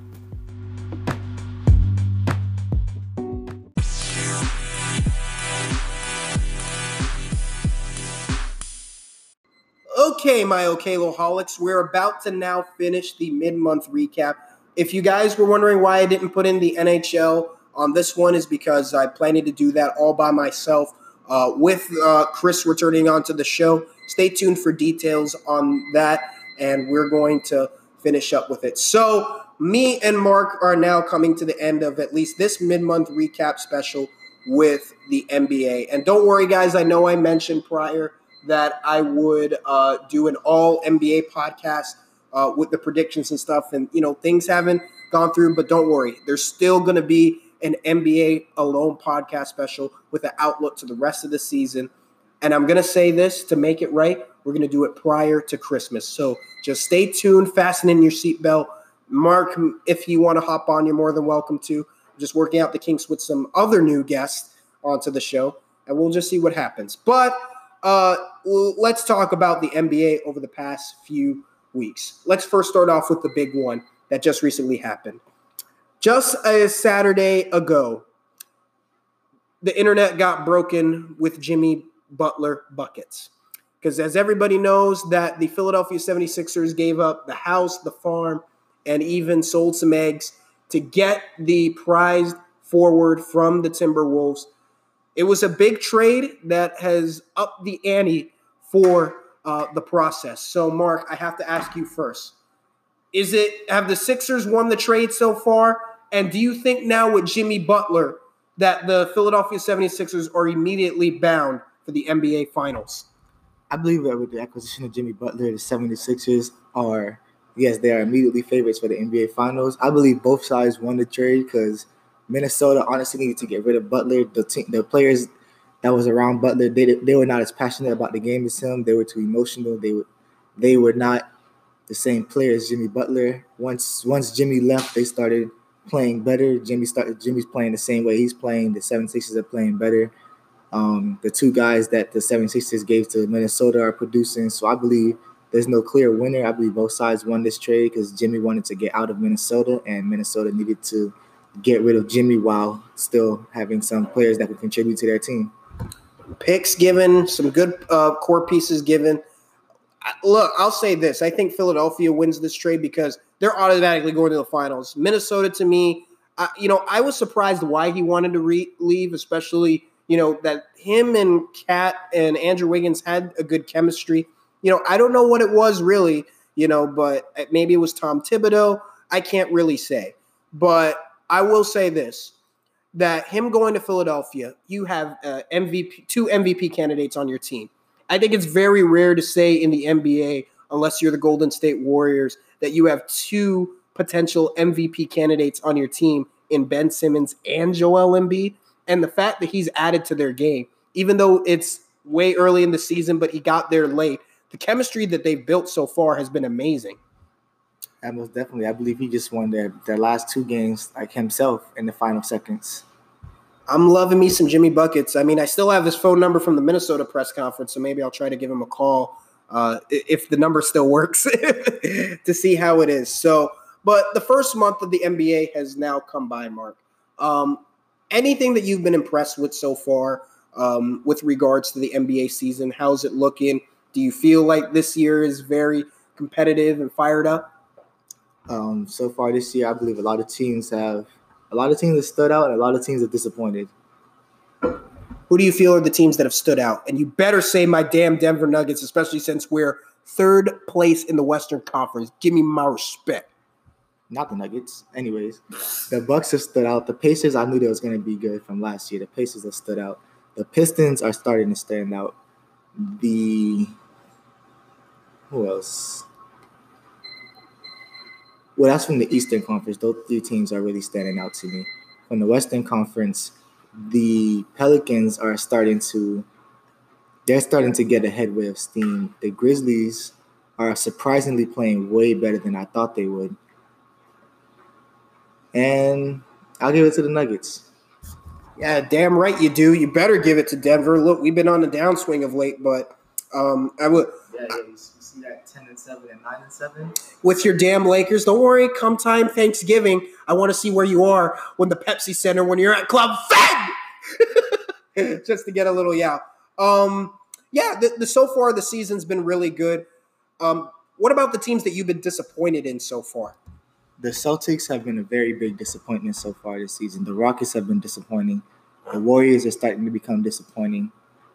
A: Okay, my Okaloholics, we're about to now finish the mid-month recap. If you guys were wondering why I didn't put in the N H L on this one, is because I planned to do that all by myself uh, with uh, Chris returning onto the show. Stay tuned for details on that, and we're going to finish up with it. So me and Mark are now coming to the end of at least this mid-month recap special with the N B A. And don't worry, guys, I know I mentioned prior that I would uh, do an all N B A podcast uh, with the predictions and stuff. And, you know, things haven't gone through, but don't worry. There's still going to be an N B A alone podcast special with an outlook to the rest of the season. And I'm going to say this to make it right. We're going to do it prior to Christmas. So just stay tuned, fasten in your seatbelt. Mark, if you want to hop on, you're more than welcome to. I'm just working out the kinks with some other new guests onto the show, and we'll just see what happens. But Uh, let's talk about the N B A over the past few weeks. Let's first start off with the big one that just recently happened. Just a Saturday ago, the internet got broken with Jimmy Butler buckets. Because as everybody knows, that the Philadelphia seventy-sixers gave up the house, the farm, and even sold some eggs to get the prized forward from the Timberwolves. It was a big trade that has upped the ante for uh, the process. So, Mark, I have to ask you first. Is it, have the Sixers won the trade so far? And do you think now with Jimmy Butler that the Philadelphia seventy-sixers are immediately bound for the N B A Finals?
B: I believe that with the acquisition of Jimmy Butler, the seventy-sixers are, yes, they are immediately favorites for the N B A Finals. I believe both sides won the trade because Minnesota honestly needed to get rid of Butler. The team, the players that was around Butler, they they were not as passionate about the game as him. They were too emotional. They were they were not the same player as Jimmy Butler. Once once Jimmy left, they started playing better. Jimmy started Jimmy's playing the same way he's playing. The seventy-sixers are playing better. Um, the two guys that the seventy-sixers gave to Minnesota are producing. So I believe there's no clear winner. I believe both sides won this trade because Jimmy wanted to get out of Minnesota, and Minnesota needed to get rid of Jimmy while still having some players that could contribute to their team.
A: Picks given, some good uh, core pieces given.
C: Look, I'll say this. I think Philadelphia wins this trade because they're automatically going to the finals. Minnesota, to me, uh, you know, I was surprised why he wanted to re- leave, especially, you know, that him and Kat and Andrew Wiggins had a good chemistry. You know, I don't know what it was really, you know, but maybe it was Tom Thibodeau. I can't really say. But I will say this, that him going to Philadelphia, you have uh, M V P, two M V P candidates on your team. I think it's very rare to say in the N B A, unless you're the Golden State Warriors, that you have two potential M V P candidates on your team in Ben Simmons and Joel Embiid. And the fact that he's added to their game, even though it's way early in the season, but he got there late, the chemistry that they've built so far has been amazing.
B: And most definitely, I believe he just won their, their last two games like himself in the final seconds.
C: I'm loving me some Jimmy Buckets. I mean, I still have his phone number from the Minnesota press conference, so maybe I'll try to give him a call uh, if the number still works to see how it is. So, but the first month of the N B A has now come by, Mark. Um, anything that you've been impressed with so far um, with regards to the N B A season? How's it looking? Do you feel like this year is very competitive and fired up?
B: Um, so far this year, I believe a lot of teams have a lot of teams have stood out and a lot of teams have disappointed.
C: Who do you feel are the teams that have stood out? And you better say my damn Denver Nuggets, especially since we're third place in the Western Conference. Give me my respect.
B: Not the Nuggets. Anyways, the Bucks have stood out. The Pacers, I knew they was going to be good from last year. The Pacers have stood out. The Pistons are starting to stand out. The who else? Well, that's from the Eastern Conference. Those three teams are really standing out to me. From the Western Conference, the Pelicans are starting to they're starting to get a headway of steam. The Grizzlies are surprisingly playing way better than I thought they would. And I'll give it to the Nuggets.
C: Yeah, damn right you do. You better give it to Denver. Look, we've been on the downswing of late, but um, I would.
B: Yeah, yeah, you see that ten and seven and nine and seven
C: with your damn Lakers. Don't worry. Come time Thanksgiving, I want to see where you are when the Pepsi Center when you're at Club Fed, just to get a little yeah. Um, yeah. The, the so far the season's been really good. Um, what about the teams that you've been disappointed in so far?
B: The Celtics have been a very big disappointment so far this season. The Rockets have been disappointing. The Warriors are starting to become disappointing.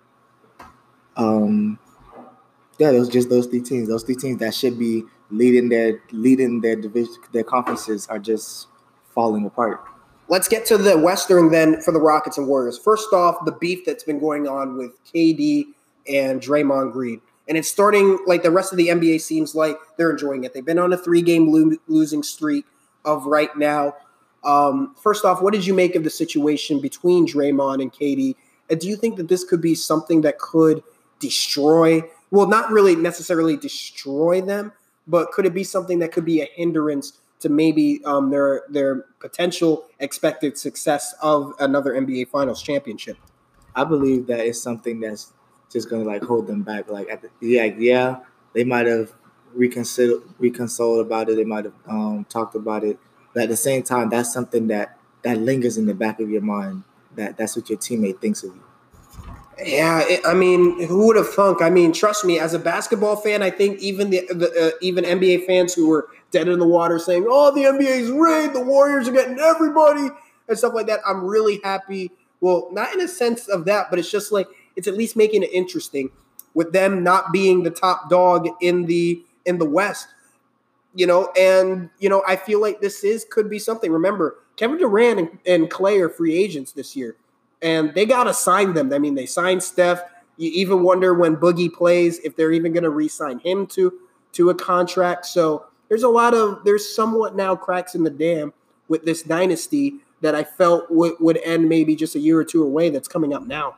B: Um, yeah, those just those three teams. Those three teams that should be leading their leading their division, their conferences are just falling apart.
C: Let's get to the Western then for the Rockets and Warriors. First off, the beef that's been going on with K D and Draymond Green. And it's starting like the rest of the N B A seems like they're enjoying it. They've been on a three-game lo- losing streak of right now. Um, first off, what did you make of the situation between Draymond and K D? And do you think that this could be something that could destroy, well, not really necessarily destroy them, but could it be something that could be a hindrance to maybe um, their their potential expected success of another N B A Finals championship?
B: I believe that it's something that's just gonna like hold them back. Like, at the, yeah, yeah, they might have reconsidered, reconsoled about it. They might have um, talked about it, but at the same time, that's something that that lingers in the back of your mind. That that's what your teammate thinks of you.
C: Yeah, it, I mean, who would have thunk? I mean, trust me, as a basketball fan, I think even the, the uh, even N B A fans who were dead in the water saying, "Oh, the N B A's rigged, the Warriors are getting everybody," and stuff like that. I'm really happy. Well, not in a sense of that, but it's just like it's at least making it interesting with them not being the top dog in the in the West, you know. And you know, I feel like this is could be something. Remember, Kevin Durant and, and Clay are free agents this year. And they got to sign them. I mean, they signed Steph. You even wonder when Boogie plays if they're even going to re-sign him to, to a contract. So there's a lot of – there's somewhat now cracks in the dam with this dynasty that I felt would, would end maybe just a year or two away that's coming up now.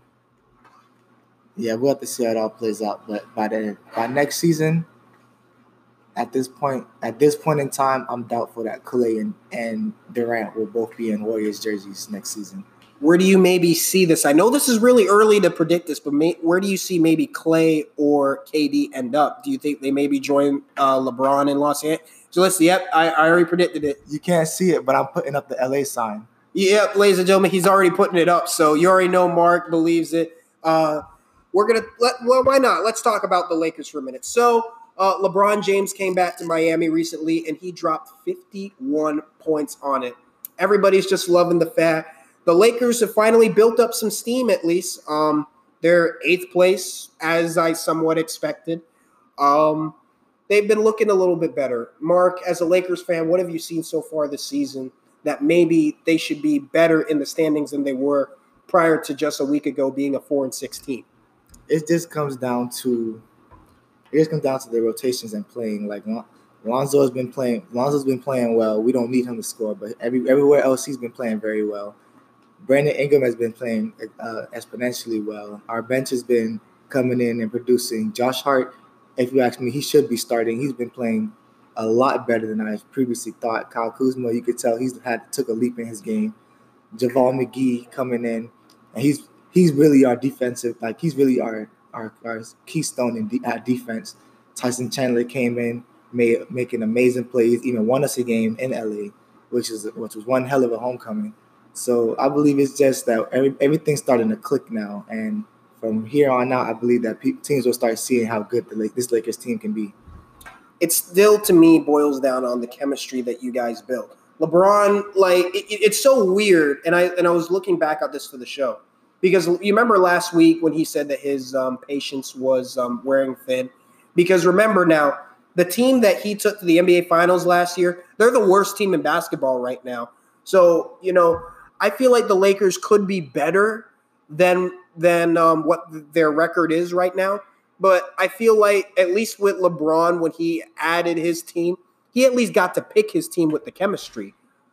B: Yeah, we'll have to see how it all plays out. But by the by next season, at this point, at this point in time, I'm doubtful that Clay and, and Durant will both be in Warriors jerseys next season.
C: Where do you maybe see this? I know this is really early to predict this, but may, where do you see maybe Clay or K D end up? Do you think they maybe join uh, LeBron in Los Angeles? So let's see. Yep, I, I already predicted it.
B: You can't see it, but I'm putting up the L A sign.
C: Yep, ladies and gentlemen, he's already putting it up. So you already know Mark believes it. Uh, we're gonna let well, why not? Let's talk about the Lakers for a minute. So uh, LeBron James came back to Miami recently, and he dropped fifty-one points on it. Everybody's just loving the fact the Lakers have finally built up some steam. At least um, they're eighth place, as I somewhat expected. Um, they've been looking a little bit better. Mark, as a Lakers fan, what have you seen so far this season that maybe they should be better in the standings than they were prior to just a week ago being a four and six team?
B: It just comes down to it just comes down to the rotations and playing. Like Lonzo has been playing. Lonzo's been playing well. We don't need him to score, but every everywhere else he's been playing very well. Brandon Ingram has been playing uh, exponentially well. Our bench has been coming in and producing. Josh Hart, if you ask me, he should be starting. He's been playing a lot better than I previously thought. Kyle Kuzma, you could tell he's had took a leap in his game. JaVale McGee coming in, and he's he's really our defensive, like he's really our our, our keystone in de- uh, defense. Tyson Chandler came in, made making amazing plays, even won us a game in L A, which is which was one hell of a homecoming. So I believe it's just that every, everything's starting to click now, and from here on out, I believe that pe- teams will start seeing how good the this Lakers team can be.
C: It still, to me, boils down on the chemistry that you guys built. LeBron, like, it, it's so weird, and I and I was looking back at this for the show, because you remember last week when he said that his um, patience was um, wearing thin, because remember now, the team that he took to the N B A Finals last year, they're the worst team in basketball right now. So, you know, I feel like the Lakers could be better than, than um, what their record is right now. But I feel like at least with LeBron, when he added his team, he at least got to pick his team with the chemistry.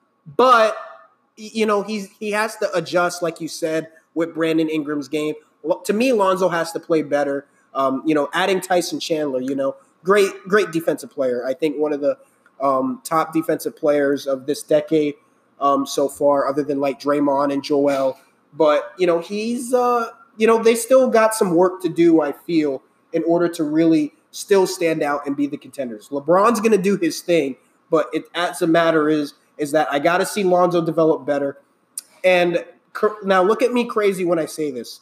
C: But, you know, he's he has to adjust, like you said, with Brandon Ingram's game. To me, Lonzo has to play better. Um, you know, adding Tyson Chandler, you know, great, great defensive player. I think one of the um, top defensive players of this decade um, so far, other than like Draymond and Joel. But, you know, he's, uh, you know, they still got some work to do, I feel, in order to really still stand out and be the contenders. LeBron's going to do his thing, but it, as a matter is, is that I got to see Lonzo develop better. And cr- now look at me crazy when I say this,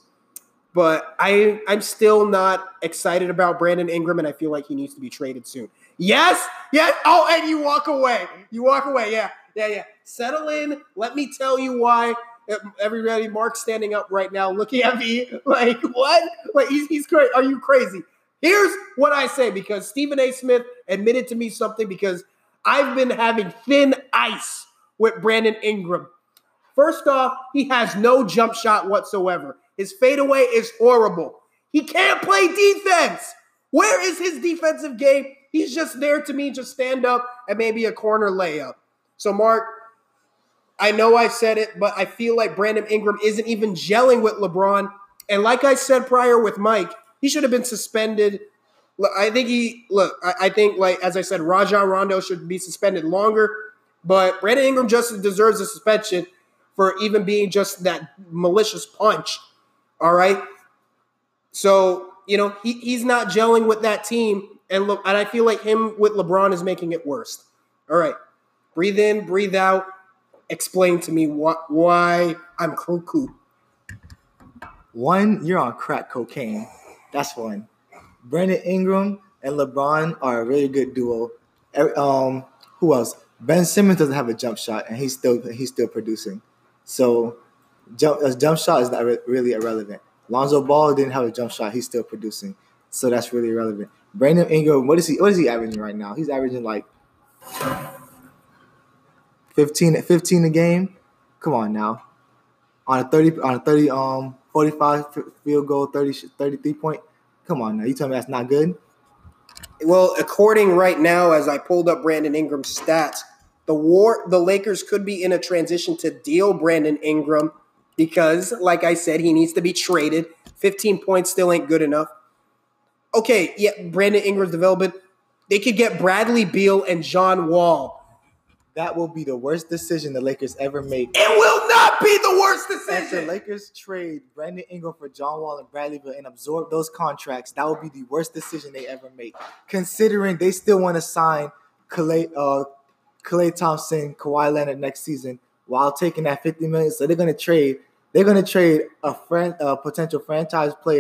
C: but I, I'm still not excited about Brandon Ingram, and I feel like he needs to be traded soon. Yes, yes. Oh, and you walk away. You walk away. Yeah, yeah, yeah. Settle in. Let me tell you why. Everybody, Mark's standing up right now, looking at me like, what? Like, he's, he's crazy. Are you crazy? Here's what I say, because Stephen A. Smith admitted to me something, because I've been having thin ice with Brandon Ingram. First off, he has no jump shot whatsoever. His fadeaway is horrible. He can't play defense. Where is his defensive game? He's just there to me, just stand up and maybe a corner layup. So, Mark, I know I said it, but I feel like Brandon Ingram isn't even gelling with LeBron. And like I said prior with Mike, he should have been suspended. I think he, look, I, I think, like, as I said, Rajon Rondo should be suspended longer. But Brandon Ingram just deserves a suspension for even being just that malicious punch. All right? So, you know, he, he's not gelling with that team. And look, and I feel like him with LeBron is making it worse. All right. Breathe in, breathe out. Explain to me wh- why I'm cuckoo.
B: One, you're on crack cocaine. That's one. Brandon Ingram and LeBron are a really good duo. Um, who else? Ben Simmons doesn't have a jump shot, and he's still he's still producing. So, jump a jump shot is not re- really irrelevant. Lonzo Ball didn't have a jump shot; he's still producing. So that's really irrelevant. Brandon Ingram, what is he? What is he averaging right now? He's averaging like fifteen, fifteen a game. Come on now, on a thirty, on a thirty, um, forty-five field goal, thirty, thirty-three point. Come on now, you tell me that's not good?
C: Well, according right now, as I pulled up Brandon Ingram's stats, the war, the Lakers could be in a transition to deal Brandon Ingram because, like I said, he needs to be traded. fifteen points still ain't good enough. Okay, yeah, Brandon Ingram's development. They could get Bradley Beal and John Wall.
B: That will be the worst decision the Lakers ever make.
C: It will not be the worst
B: If
C: decision.
B: the Lakers trade Brandon Ingram for John Wall and Bradley Beal and absorb those contracts, that would be the worst decision they ever make. Considering they still want to sign Klay, uh, Klay Thompson, Kawhi Leonard next season while taking that fifty million dollars. So they're going to trade. They're going to trade a friend, a potential franchise player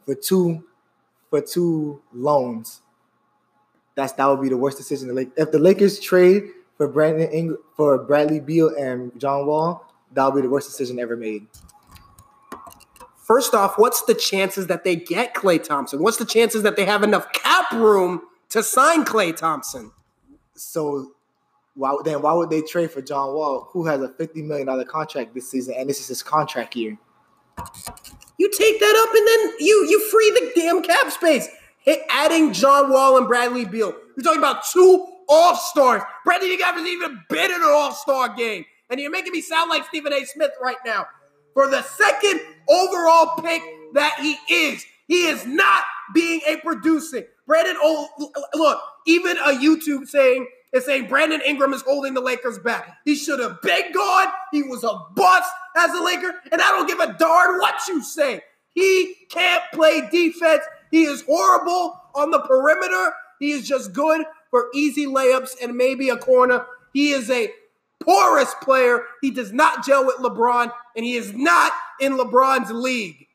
B: for two for two loans. That's that would be the worst decision. Like if the Lakers trade for Brandon Ing- for Bradley Beal and John Wall, that would be the worst decision ever made.
C: First off, what's the chances that they get Klay Thompson? What's the chances that they have enough cap room to sign Klay Thompson?
B: So why then why would they trade for John Wall, who has a fifty million dollars contract this season, and this is his contract year?
C: You take that up and then you you free the damn cap space. Hit adding John Wall and Bradley Beal. You're talking about two all-stars. Bradley Beal hasn't even been in an all-star game. And you're making me sound like Stephen A. Smith right now. For the second overall pick that he is, he is not being a producing. Brandon, oh, look, even a YouTube saying is saying Brandon Ingram is holding the Lakers back. He should have been gone. He was a bust as a Laker, and I don't give a darn what you say. He can't play defense. He is horrible on the perimeter. He is just good for easy layups and maybe a corner. He is a porous player. He does not gel with LeBron, and he is not in LeBron's league.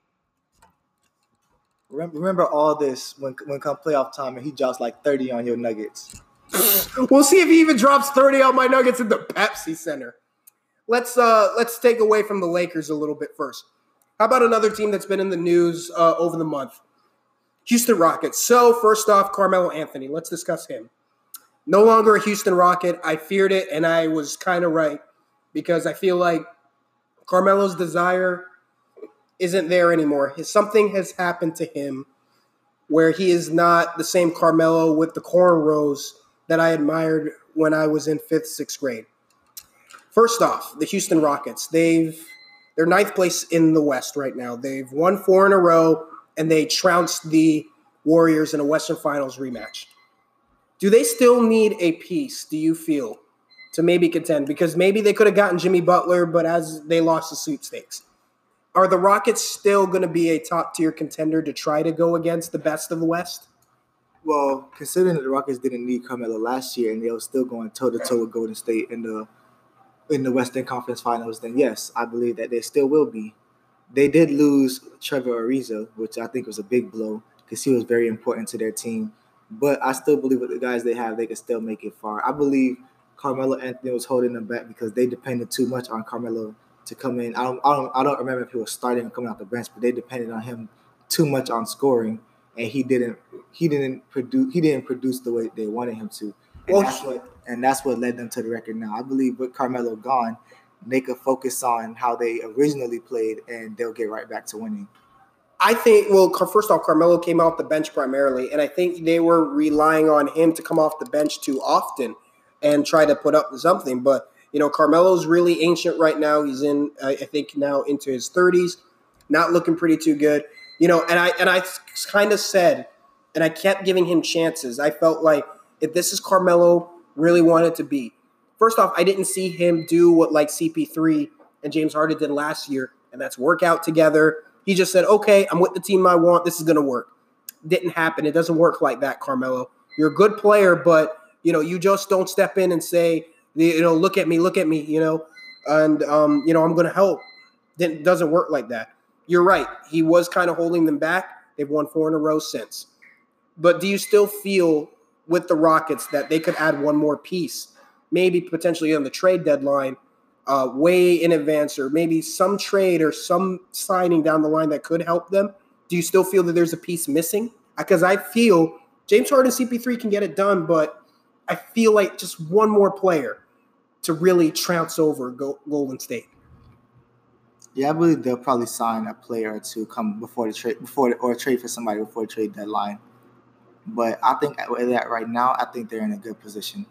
B: Remember all this when when come playoff time and he drops like thirty on your Nuggets.
C: We'll see if he even drops thirty on my Nuggets in the Pepsi Center. Let's uh, let's take away from the Lakers a little bit first. How about another team that's been in the news uh, over the month? Houston Rockets. So first off, Carmelo Anthony. Let's discuss him. No longer a Houston Rocket. I feared it, and I was kind of right because I feel like Carmelo's desire isn't there anymore. His, something has happened to him where he is not the same Carmelo with the cornrows that I admired when I was in fifth, sixth grade. First off, the Houston Rockets. They've they're ninth place in the West right now. They've won four in a row, and they trounced the Warriors in a Western Finals rematch. Do they still need a piece, do you feel, to maybe contend? Because maybe they could have gotten Jimmy Butler, but as they lost the sweepstakes. Are the Rockets still going to be a top-tier contender to try to go against the best of the West?
B: Well, considering that the Rockets didn't need Carmelo last year and they were still going toe-to-toe with Golden State in the in the Western Conference Finals, then yes, I believe that they still will be. They did lose Trevor Ariza, which I think was a big blow because he was very important to their team. But I still believe with the guys they have, they can still make it far. I believe Carmelo Anthony was holding them back because they depended too much on Carmelo to come in. I don't, I don't, I don't remember if he was starting or coming off the bench, but they depended on him too much on scoring, and he didn't, he didn't produce, he didn't produce the way they wanted him to. And well, that's what, and that's what led them to the record now. I believe with Carmelo gone, they could focus on how they originally played, and they'll get right back to winning.
C: I think, well, first off, Carmelo came off the bench primarily, and I think they were relying on him to come off the bench too often and try to put up something. But, you know, Carmelo's really ancient right now. He's in, I think, now into his thirties, not looking pretty too good. You know, and I and I kind of said, and I kept giving him chances. I felt like if this is Carmelo really wanted to be, first off, I didn't see him do what like C P three and James Harden did last year, and that's work out together. He just said, okay, I'm with the team I want. This is going to work. Didn't happen. It doesn't work like that, Carmelo. You're a good player, but, you know, you just don't step in and say, you know, look at me, look at me, you know, and, um, you know, I'm going to help. It doesn't work like that. You're right. He was kind of holding them back. They've won four in a row since. But do you still feel with the Rockets that they could add one more piece, maybe potentially on the trade deadline, Uh, way in advance, or maybe some trade or some signing down the line that could help them? Do you still feel that there's a piece missing? Because I feel James Harden, C P three can get it done, but I feel like just one more player to really trounce over Go- Golden State.
B: Yeah, I believe they'll probably sign a player to come before the trade, before the, or trade for somebody before the trade deadline. But I think where they're at right now, I think they're in a good position.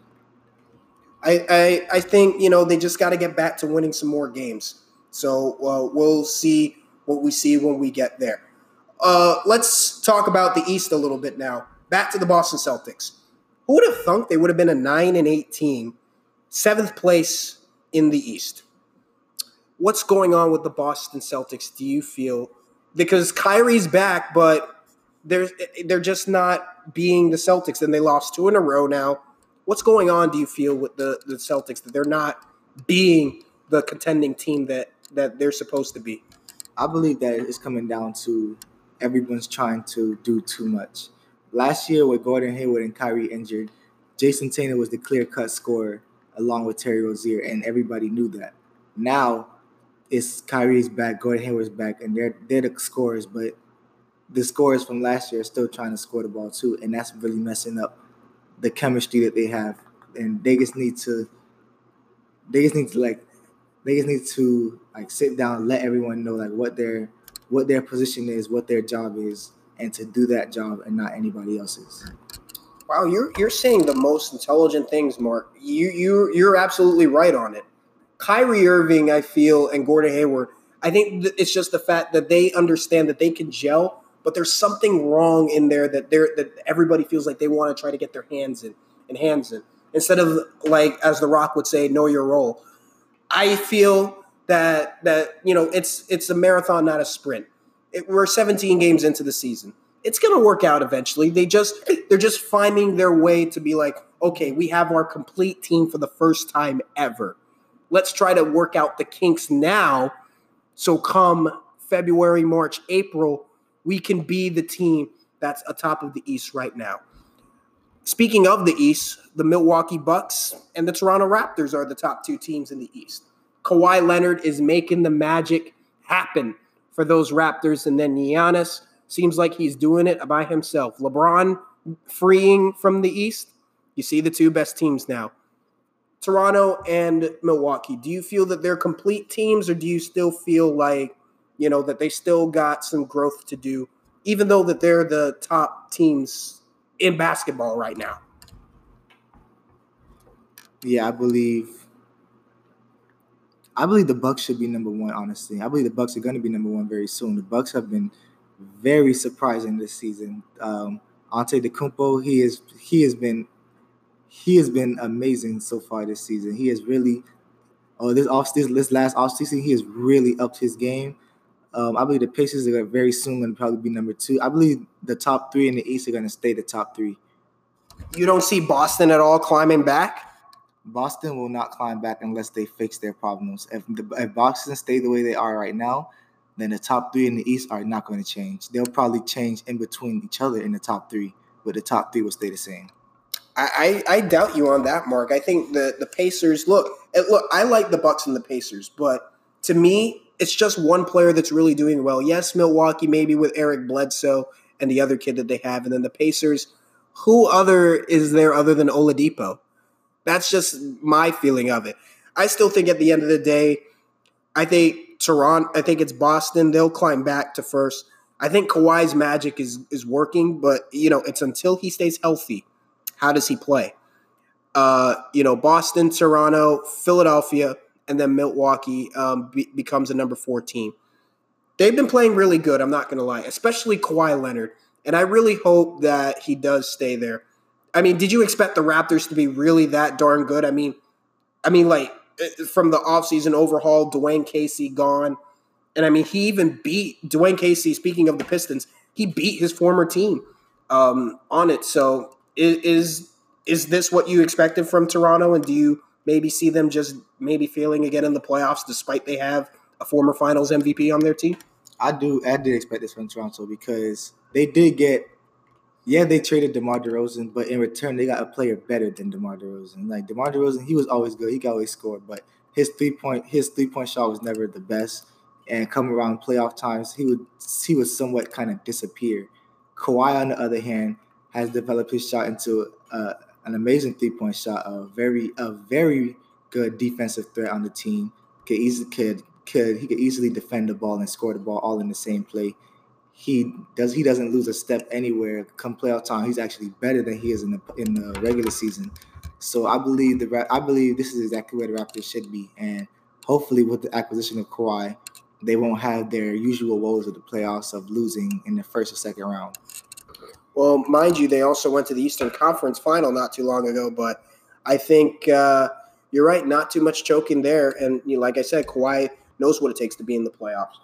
C: I, I I think, you know, they just got to get back to winning some more games. So uh, we'll see what we see when we get there. Uh, let's talk about the East a little bit now. Back to the Boston Celtics. Who would have thunk they would have been a nine and eight team, seventh place in the East? What's going on with the Boston Celtics, do you feel? Because Kyrie's back, but they're, they're just not being the Celtics, and they lost two in a row now. What's going on, do you feel, with the, the Celtics, that they're not being the contending team that, that they're supposed to be?
B: I believe that it's coming down to everyone's trying to do too much. Last year with Gordon Hayward and Kyrie injured, Jason Tatum was the clear-cut scorer along with Terry Rozier, and everybody knew that. Now it's Kyrie's back, Gordon Hayward's back, and they're they're the scorers, but the scorers from last year are still trying to score the ball too, and that's really messing up the chemistry that they have. And they just need to, they just need to like, they just need to like sit down and let everyone know like what their what their position is, what their job is, and to do that job and not anybody else's.
C: Wow, you're you're saying the most intelligent things, Mark. You you you're absolutely right on it. Kyrie Irving, I feel, and Gordon Hayward, I think th- it's just the fact that they understand that they can gel, but there's something wrong in there that they're that everybody feels like they want to try to get their hands in and hands in. Instead of, like, as The Rock would say, know your role. I feel that that, you know, it's it's a marathon, not a sprint. It, we're seventeen games into the season. It's going to work out eventually. They just they're just finding their way to be like, okay, we have our complete team for the first time ever. Let's try to work out the kinks now. So come February, March, April, we can be the team that's atop of the East right now. Speaking of the East, the Milwaukee Bucks and the Toronto Raptors are the top two teams in the East. Kawhi Leonard is making the magic happen for those Raptors, and then Giannis seems like he's doing it by himself. LeBron freeing from the East. You see the two best teams now. Toronto and Milwaukee. Do you feel that they're complete teams, or do you still feel like, you know, that they still got some growth to do, even though that they're the top teams in basketball right now?
B: Yeah, I believe I believe the Bucks should be number one, honestly. I believe the Bucks are going to be number one very soon. The Bucks have been very surprising this season. Um, Antetokounmpo, he is he has been he has been amazing so far this season. He has really oh this off this, this last offseason, he has really upped his game. Um, I believe the Pacers are very soon going to probably be number two. I believe the top three in the East are going to stay the top three.
C: You don't see Boston at all climbing back?
B: Boston will not climb back unless they fix their problems. If, the, if Boston stay the way they are right now, then the top three in the East are not going to change. They'll probably change in between each other in the top three, but the top three will stay the same.
C: I, I, I doubt you on that, Mark. I think the, the Pacers, look, look, I like the Bucks and the Pacers, but to me, it's just one player that's really doing well. Yes, Milwaukee maybe with Eric Bledsoe and the other kid that they have, and then the Pacers, who other is there other than Oladipo? That's just my feeling of it. I still think at the end of the day, I think Toronto, I think it's Boston. They'll climb back to first. I think Kawhi's magic is is working, but, you know, it's until he stays healthy. How does he play? Uh, you know, Boston, Toronto, Philadelphia, and then Milwaukee um, be, becomes a number four team. They've been playing really good, I'm not going to lie, especially Kawhi Leonard. And I really hope that he does stay there. I mean, did you expect the Raptors to be really that darn good? I mean, I mean, like, from the offseason overhaul, Dwayne Casey gone. And, I mean, he even beat Dwayne Casey, speaking of the Pistons, he beat his former team um, on it. So is is this what you expected from Toronto? And do you maybe see them just maybe failing again in the playoffs despite they have a former finals M V P on their team?
B: I do. I did expect this from Toronto because they did get Yeah, they traded DeMar DeRozan, but in return, they got a player better than DeMar DeRozan. Like, DeMar DeRozan, he was always good. He could always score, but his three-point his three-point shot was never the best. And come around playoff times, he would he would somewhat kind of disappear. Kawhi, on the other hand, has developed his shot into uh, an amazing three-point shot, a very a very good defensive threat on the team. Could easily could could he could easily defend the ball and score the ball all in the same play. He does. He doesn't lose a step anywhere. Come playoff time, he's actually better than he is in the in the regular season. So I believe the I believe this is exactly where the Raptors should be, and hopefully with the acquisition of Kawhi, they won't have their usual woes of the playoffs of losing in the first or second round.
C: Well, mind you, they also went to the Eastern Conference Final not too long ago, but I think uh, you're right. Not too much choking there, and you know, like I said, Kawhi knows what it takes to be in the playoffs.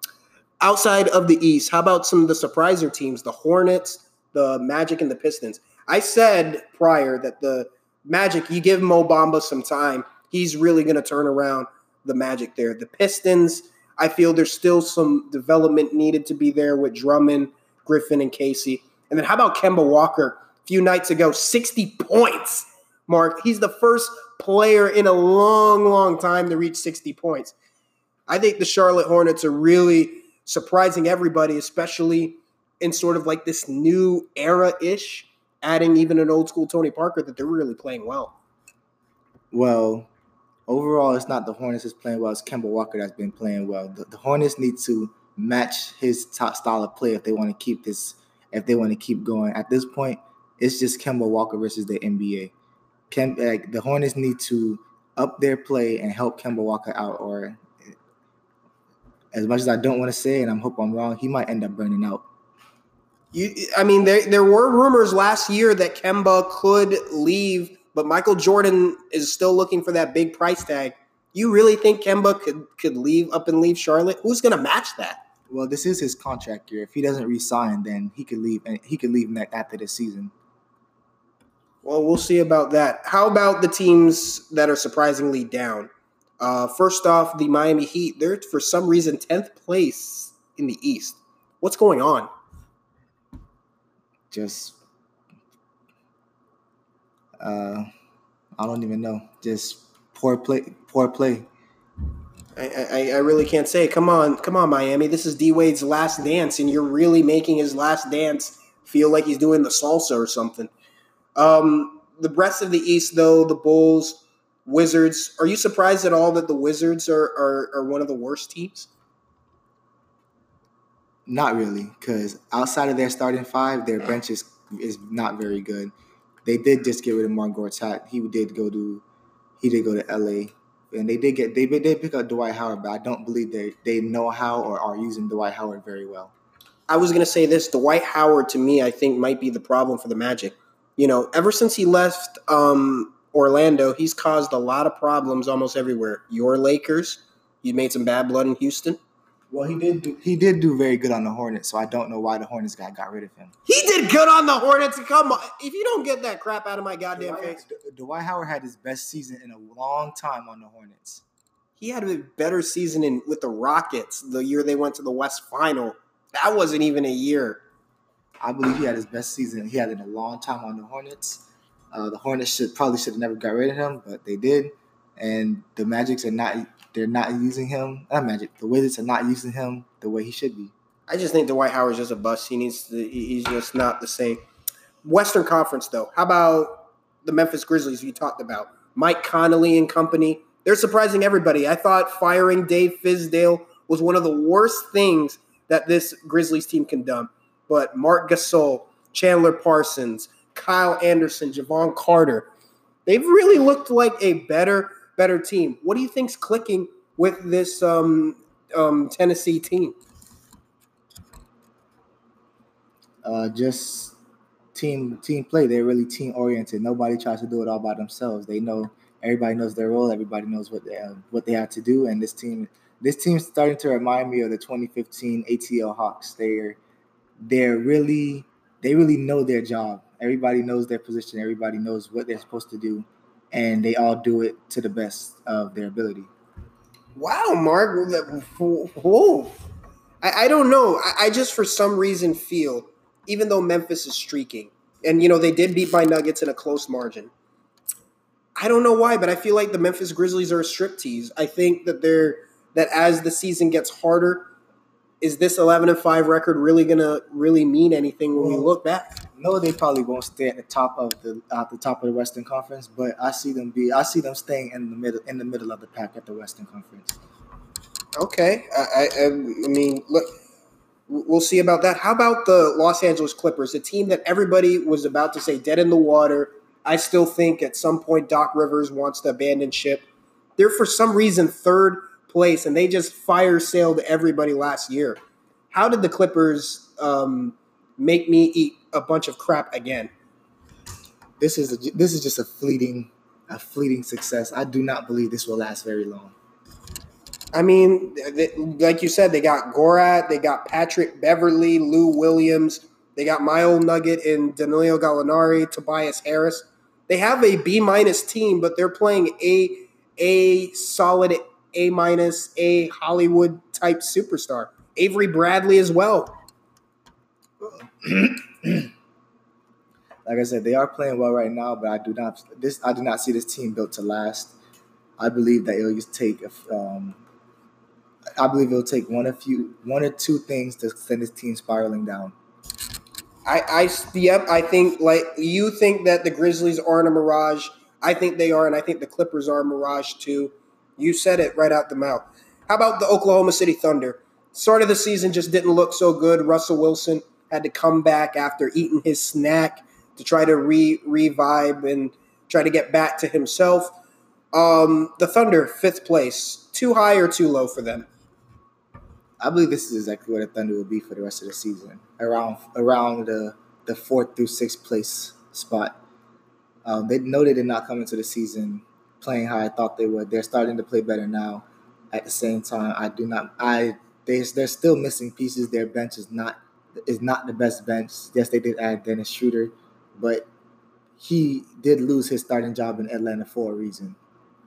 C: Outside of the East, how about some of the surpriser teams, the Hornets, the Magic, and the Pistons? I said prior that the Magic, you give Mo Bamba some time, he's really going to turn around the Magic there. The Pistons, I feel there's still some development needed to be there with Drummond, Griffin, and Casey. And then how about Kemba Walker? A few nights ago, sixty points, Mark. He's the first player in a long, long time to reach sixty points. I think the Charlotte Hornets are really surprising everybody, especially in sort of like this new era-ish, adding even an old school Tony Parker, that they're really playing well.
B: Well, overall, it's not the Hornets that's playing well. It's Kemba Walker that's been playing well. The, the Hornets need to match his top style of play if they want to keep this, if they want to keep going. At this point, it's just Kemba Walker versus the N B A. Kem, like, the Hornets need to up their play and help Kemba Walker out. Or, as much as I don't want to say, and I hope I'm wrong, he might end up burning out.
C: You, I mean, there there were rumors last year that Kemba could leave, but Michael Jordan is still looking for that big price tag. You really think Kemba could, could leave up and leave Charlotte? Who's going to match that?
B: Well, this is his contract year. If he doesn't re-sign, then he could leave, and he could leave after this season.
C: Well, we'll see about that. How about the teams that are surprisingly down? Uh, first off, the Miami Heat. They're, for some reason, tenth place in the East. What's going on?
B: Just, uh, I don't even know. Just poor play, poor play.
C: I, I, I really can't say. Come on, come on, Miami. This is D Wade's last dance, and you're really making his last dance feel like he's doing the salsa or something. Um, the rest of the East, though, the Bulls, Wizards. Are you surprised at all that the Wizards are are, are one of the worst teams?
B: Not really, because outside of their starting five, their bench is, is not very good. They did just get rid of Marc Gortat. He did go to he did go to L A, and they did get they did pick up Dwight Howard, but I don't believe they they know how or are using Dwight Howard very well.
C: I was gonna say this: Dwight Howard, to me, I think might be the problem for the Magic. You know, ever since he left um, Orlando, he's caused a lot of problems almost everywhere. Your Lakers, you made some bad blood in Houston.
B: Well, he did do, he did do very good on the Hornets, so I don't know why the Hornets guy got rid of him.
C: He did good on the Hornets. Come on. If you don't get that crap out of my goddamn
B: Dwight,
C: face.
B: Dwight Howard had his best season in a long time on the Hornets.
C: He had a better season in with the Rockets the year they went to the West Final. That wasn't even a year.
B: I believe he had his best season he had in a long time on the Hornets. Uh, the Hornets should probably should have never got rid of him, but they did. And the Magics are not they're not using him. Not Magic. The Wizards are not using him the way he should be.
C: I just think Dwight Howard's just a bust. He needs to, he's just not the same. Western Conference, though. How about the Memphis Grizzlies you talked about? Mike Conley and company. They're surprising everybody. I thought firing Dave Fizdale was one of the worst things that this Grizzlies team can do. But Mark Gasol, Chandler Parsons, Kyle Anderson, Javon Carter, they've really looked like a better, better team. What do you think's clicking with this um, um, Tennessee team?
B: Uh, just team team play. They're really team oriented. Nobody tries to do it all by themselves. They know everybody knows their role. Everybody knows what they uh, what they have to do. And this team, this team's starting to remind me of the twenty fifteen A T L Hawks. They're they're really they really know their job. Everybody knows their position. Everybody knows what they're supposed to do, and they all do it to the best of their ability.
C: Wow, Mark. Whoa. I, I don't know. I, I just, for some reason, feel, even though Memphis is streaking, and, you know, they did beat my Nuggets in a close margin. I don't know why, but I feel like the Memphis Grizzlies are a striptease. I think that they're that as the season gets harder, is this eleven and five record really gonna really mean anything when we look back?
B: No, they probably won't stay at the top of the at the top of the Western Conference, but I see them be I see them staying in the middle in the middle of the pack at the Western Conference.
C: Okay, I, I, I mean, look, we'll see about that. How about the Los Angeles Clippers, a team that everybody was about to say dead in the water? I still think at some point Doc Rivers wants to abandon ship. They're for some reason third place, and they just fire sailed everybody last year. How did the Clippers um, make me eat a bunch of crap again?
B: This is a, this is just a fleeting a fleeting success. I do not believe this will last very long.
C: I mean, they, like you said, they got Gorat, they got Patrick Beverly, Lou Williams, they got my old nugget in Danilo Gallinari, Tobias Harris. They have a B minus team, but they're playing a a solid A minus, A Hollywood type superstar. Avery Bradley as well.
B: Like I said, they are playing well right now, but I do not this I do not see this team built to last. I believe that it'll just take um, I believe it'll take one or few one or two things to send this team spiraling down.
C: I, I, yep, I think like you think that the Grizzlies aren't a mirage. I think they are, and I think the Clippers are a mirage too. You said it right out the mouth. How about the Oklahoma City Thunder? Start of the season just didn't look so good. Russell Wilson had to come back after eating his snack to try to re revive and try to get back to himself. Um, the Thunder, fifth place, too high or too low for them?
B: I believe this is exactly where the Thunder will be for the rest of the season, around around the the fourth through sixth place spot. Um, they know they did not come into the season playing how I thought they would. They're starting to play better now. At the same time, I do not. I they they're still missing pieces. Their bench is not is not the best bench. Yes, they did add Dennis Schroeder, but he did lose his starting job in Atlanta for a reason.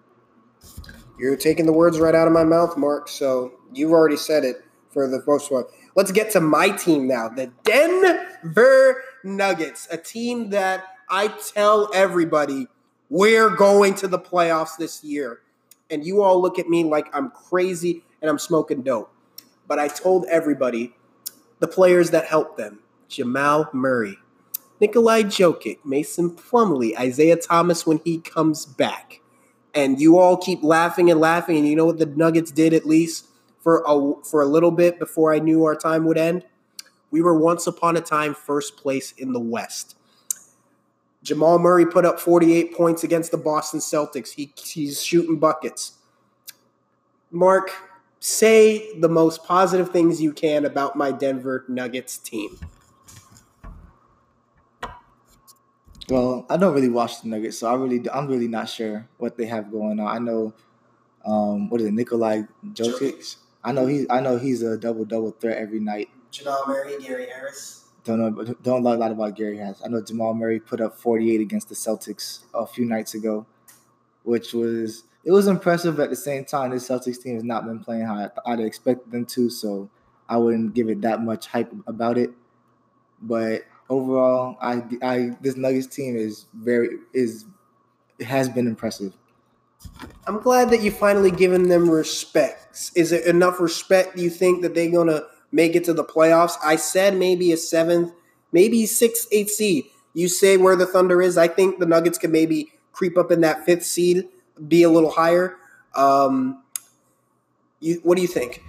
C: You're taking the words right out of my mouth, Mark. So you've already said it for the first one. Let's get to my team now, the Denver Nuggets, a team that I tell everybody we're going to the playoffs this year. And you all look at me like I'm crazy and I'm smoking dope. But I told everybody the players that helped them, Jamal Murray, Nikolai Jokic, Mason Plumlee, Isaiah Thomas when he comes back. And you all keep laughing and laughing. And you know what the Nuggets did at least for a, for a little bit before I knew our time would end? We were once upon a time first place in the West. Jamal Murray put up forty-eight points against the Boston Celtics. He, he's shooting buckets. Mark, say the most positive things you can about my Denver Nuggets team.
B: Well, I don't really watch the Nuggets, so I really, I'm really not sure what they have going on. I know, um, what is it, Nikolai Jokic? I know he, I know he's a double double threat every night.
C: Jamal Murray, Gary Harris.
B: Don't know, don't know a lot about Gary Harris. I know Jamal Murray put up forty-eight against the Celtics a few nights ago, which was it was impressive. At the same time, this Celtics team has not been playing how I, I'd expected them to, so I wouldn't give it that much hype about it. But overall, I, I this Nuggets team is very is has been impressive.
C: I'm glad that you finally given them respect. Is it enough respect? You think that they're gonna make it to the playoffs? I said maybe a seventh, maybe sixth, eighth seed. You say where the Thunder is. I think the Nuggets can maybe creep up in that fifth seed, be a little higher. Um, you, what do you think?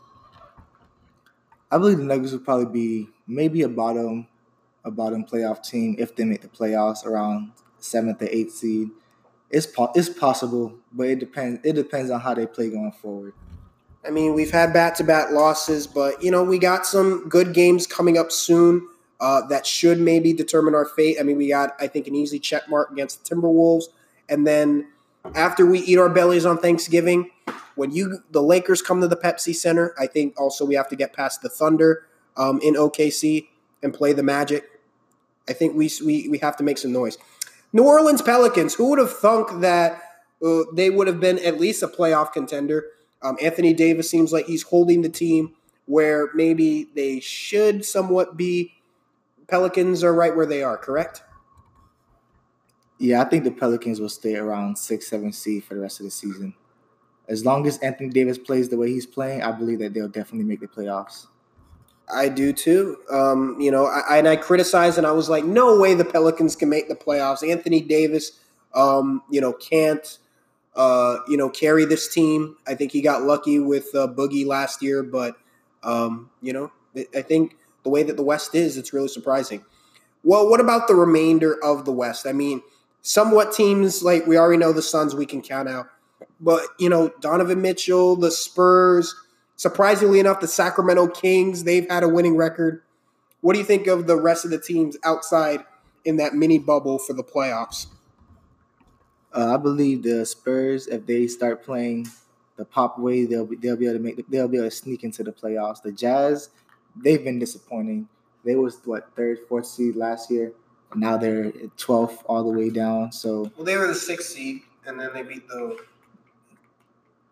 B: I believe the Nuggets will probably be maybe a bottom, a bottom playoff team if they make the playoffs around seventh or eighth seed. It's po- it's possible, but it depends. It depends on how they play going forward.
C: I mean, we've had back-to-back losses, but, you know, we got some good games coming up soon uh, that should maybe determine our fate. I mean, we got, I think, an easy check mark against the Timberwolves. And then after we eat our bellies on Thanksgiving, when you the Lakers come to the Pepsi Center, I think also we have to get past the Thunder um, in O K C and play the Magic. I think we, we, we have to make some noise. New Orleans Pelicans, who would have thunk that uh, they would have been at least a playoff contender? Um, Anthony Davis seems like he's holding the team where maybe they should somewhat be. Pelicans are right where they are, correct?
B: Yeah, I think the Pelicans will stay around six, seven seed for the rest of the season. As long as Anthony Davis plays the way he's playing, I believe that they'll definitely make the playoffs.
C: I do too. Um, you know, I, and I criticized and I was like, no way the Pelicans can make the playoffs. Anthony Davis, um, you know, can't. Uh, you know, carry this team. I think he got lucky with uh, Boogie last year, but, um, you know, I think the way that the West is, it's really surprising. Well, what about the remainder of the West? I mean, somewhat teams, like we already know the Suns we can count out, but, you know, Donovan Mitchell, the Spurs, surprisingly enough, the Sacramento Kings, they've had a winning record. What do you think of the rest of the teams outside in that mini bubble for the playoffs?
B: Uh, I believe the Spurs, if they start playing the pop way, they'll be they'll be able to make they'll be able to sneak into the playoffs. The Jazz, they've been disappointing. They was what third, fourth seed last year, and now they're twelfth all the way down. So
C: well, they were the sixth seed, and then they beat the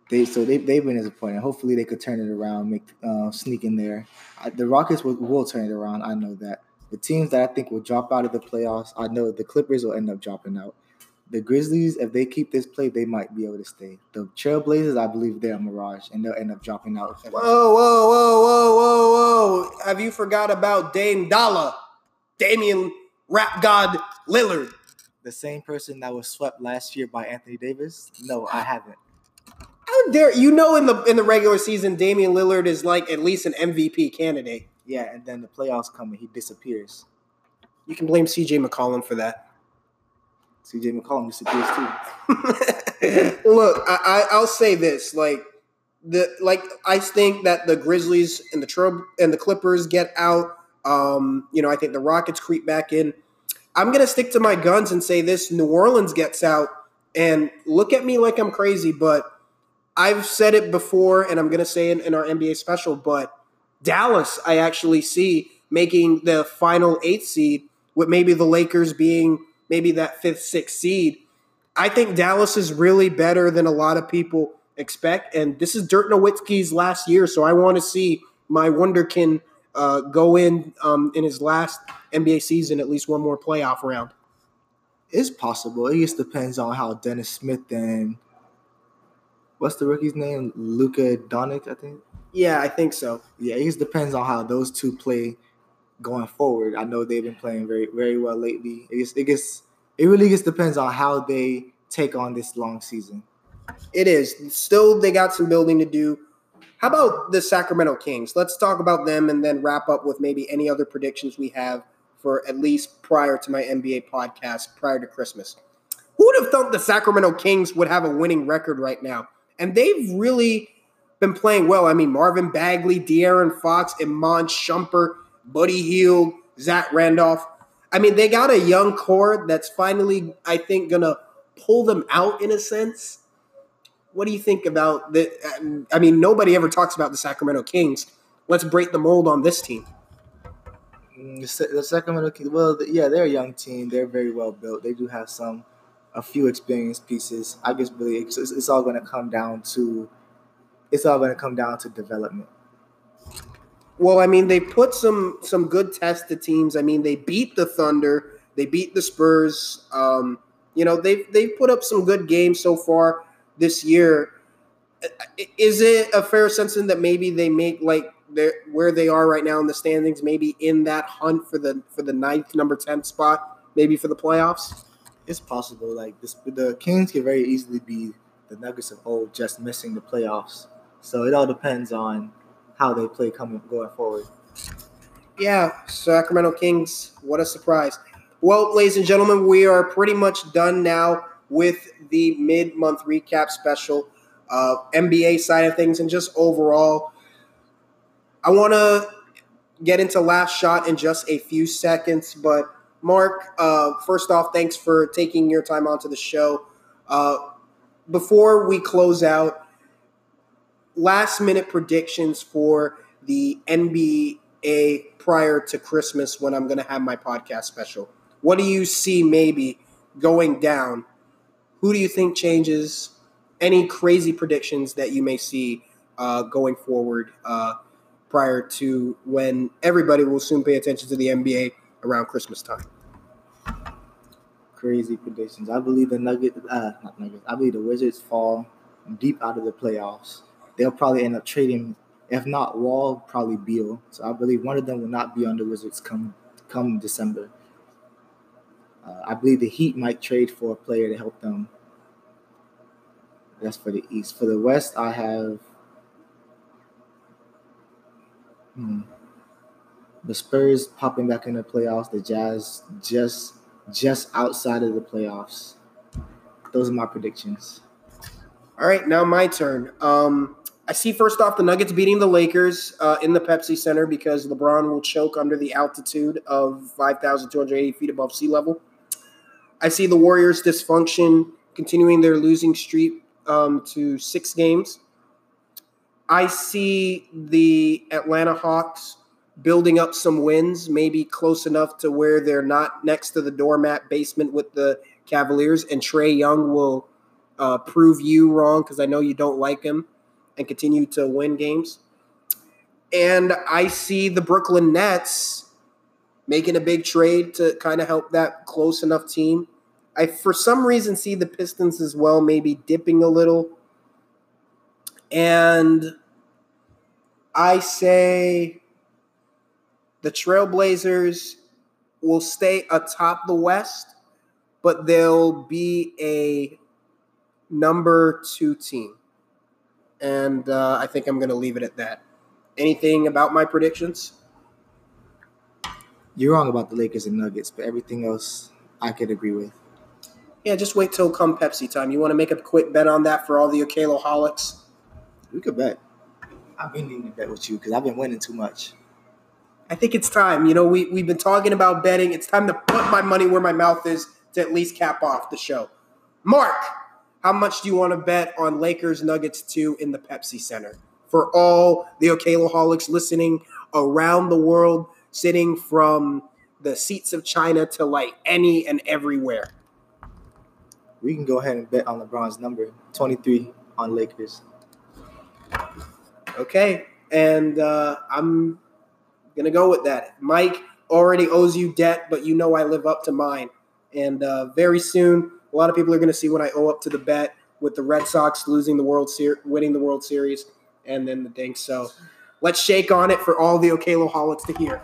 B: They so they they've been disappointing. Hopefully they could turn it around, make uh, sneak in there. I, the Rockets will, will turn it around. I know that. The teams that I think will drop out of the playoffs, I know the Clippers will end up dropping out. The Grizzlies, if they keep this play, they might be able to stay. The Trailblazers, I believe they're a mirage, and they'll end up dropping out.
C: Whoa, whoa, whoa, whoa, whoa, whoa! Have you forgot about Dame Dollar, Damian Rap God Lillard?
B: The same person that was swept last year by Anthony Davis? No, I haven't.
C: How dare you know in the in the regular season, Damian Lillard is like at least an M V P candidate.
B: Yeah, and then the playoffs come and he disappears.
C: You can blame C J McCollum for that.
B: C J McCollum disappears too.
C: Look, I, I, I'll say this: like the like, I think that the Grizzlies and the Trail and the Clippers get out. Um, you know, I think the Rockets creep back in. I'm gonna stick to my guns and say this: New Orleans gets out. And look at me like I'm crazy, but I've said it before, and I'm gonna say it in our N B A special. But Dallas, I actually see making the final eighth seed, with maybe the Lakers being maybe that fifth, sixth seed. I think Dallas is really better than a lot of people expect. And this is Dirk Nowitzki's last year, so I want to see my Wonderkin uh, go in um, in his last N B A season, at least one more playoff round.
B: It's possible. It just depends on how Dennis Smith and what's the rookie's name? Luka Doncic, I think.
C: Yeah, I think so.
B: Yeah, it just depends on how those two play going forward. I know they've been playing very, very well lately. It just, it gets, it really just depends on how they take on this long season.
C: It is. Still, they got some building to do. How about the Sacramento Kings? Let's talk about them and then wrap up with maybe any other predictions we have for at least prior to my N B A podcast, prior to Christmas. Who would have thought the Sacramento Kings would have a winning record right now? And they've really been playing well. I mean, Marvin Bagley, De'Aaron Fox, Iman Shumpert, Buddy Hield, Zach Randolph. I mean, they got a young core that's finally, I think, going to pull them out in a sense. What do you think about the – I mean, nobody ever talks about the Sacramento Kings. Let's break the mold on this team.
B: The Sacramento Kings, well, yeah, they're a young team. They're very well built. They do have some – a few experienced pieces. I just believe it's, it's all going to come down to it's all going to come down to development.
C: Well, I mean, they put some some good tests to teams. I mean, they beat the Thunder, they beat the Spurs. Um, you know, they've they've put up some good games so far this year. Is it a fair assessment that maybe they make like where they are right now in the standings, maybe in that hunt for the for the ninth, number ten spot, maybe for the playoffs?
B: It's possible. Like this, the Kings could very easily be the Nuggets of old, just missing the playoffs. So it all depends on how they play coming going forward.
C: Yeah, Sacramento Kings, what a surprise. Well, ladies and gentlemen, we are pretty much done now with the mid-month recap special, uh, N B A side of things, and just overall. I want to get into last shot in just a few seconds, but Mark, uh, first off, thanks for taking your time onto the show. Uh, before we close out, last-minute predictions for the N B A prior to Christmas when I'm going to have my podcast special. What do you see maybe going down? Who do you think changes? Any crazy predictions that you may see uh, going forward uh, prior to when everybody will soon pay attention to the N B A around Christmas time?
B: Crazy predictions. I believe the Nuggets, uh, not Nuggets. I believe the Wizards fall deep out of the playoffs. They'll probably end up trading, if not Wall, probably Beal. So I believe one of them will not be on the Wizards come come December. Uh, I believe the Heat might trade for a player to help them. That's for the East. For the West, I have hmm, the Spurs popping back in the playoffs. The Jazz just just outside of the playoffs. Those are my predictions.
C: All right, now my turn. Um, I see first off the Nuggets beating the Lakers uh, in the Pepsi Center because LeBron will choke under the altitude of five thousand two hundred eighty feet above sea level. I see the Warriors' dysfunction continuing their losing streak um, to six games. I see the Atlanta Hawks building up some wins, maybe close enough to where they're not next to the doormat basement with the Cavaliers, and Trae Young will uh, prove you wrong because I know you don't like him and continue to win games. And I see the Brooklyn Nets making a big trade to kind of help that close enough team. I, for some reason, see the Pistons as well, maybe dipping a little. And I say the Trailblazers will stay atop the West, but they'll be a number two team. And uh, I think I'm going to leave it at that. Anything about my predictions?
B: You're wrong about the Lakers and Nuggets, but everything else I could agree with.
C: Yeah, just wait till come Pepsi time. You want to make a quick bet on that for all the Ocalo-holics?
B: We could bet. I've been needing to bet with you because I've been winning too much.
C: I think it's time. You know, we, we've been talking about betting. It's time to put my money where my mouth is to at least cap off the show. Mark, how much do you want to bet on Lakers Nuggets two in the Pepsi Center? For all the Ocalo-holics listening around the world, sitting from the seats of China to like any and everywhere.
B: We can go ahead and bet on LeBron's number, twenty-three on Lakers.
C: Okay, and uh, I'm going to go with that. Mike already owes you debt, but you know I live up to mine. And uh, very soon, a lot of people are going to see when I owe up to the bet with the Red Sox losing the World Series, winning the World Series, and then the dink. So let's shake on it for all the Ocalo-holics to hear.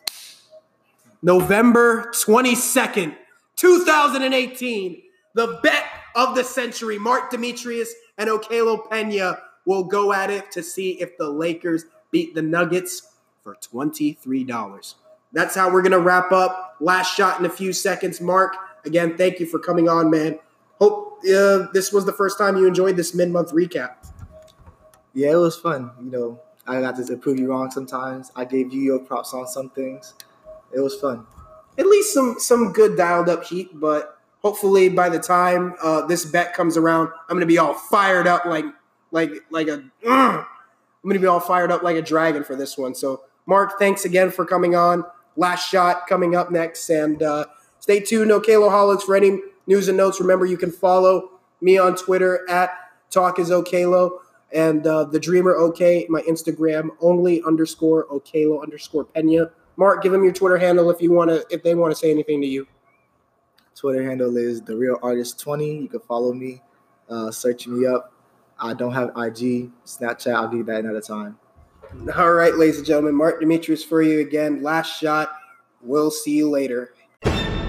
C: November twenty-second, twenty eighteen, the bet of the century. Mark Demetrius and Ocalo Pena will go at it to see if the Lakers beat the Nuggets for twenty-three dollars. That's how we're going to wrap up. Last shot in a few seconds. Mark, again, thank you for coming on, man. Hope uh, this was the first time you enjoyed this mid-month recap.
B: Yeah, it was fun. You know, I got to prove you wrong sometimes. I gave you your props on some things. It was fun.
C: At least some some good dialed-up heat, but hopefully by the time uh, this bet comes around, I'm going to be all fired up like like like a uh, I'm going to be all fired up like a dragon for this one. So, Mark, thanks again for coming on. Last shot coming up next, and uh, stay tuned, Ocalo-holics, for any news and notes. Remember, you can follow me on Twitter at TalkIsOcalo and uh, The Dreamer OK, my Instagram, only underscore Ocalo underscore Pena. Mark, give them your Twitter handle if you want to, if they want to say anything to you.
B: Twitter handle is The Real Artist twenty. You can follow me, uh, search me up. I don't have I G, Snapchat. I'll give you that another time.
C: All right, ladies and gentlemen, Mark Demetrius for you again. Last shot. We'll see you later.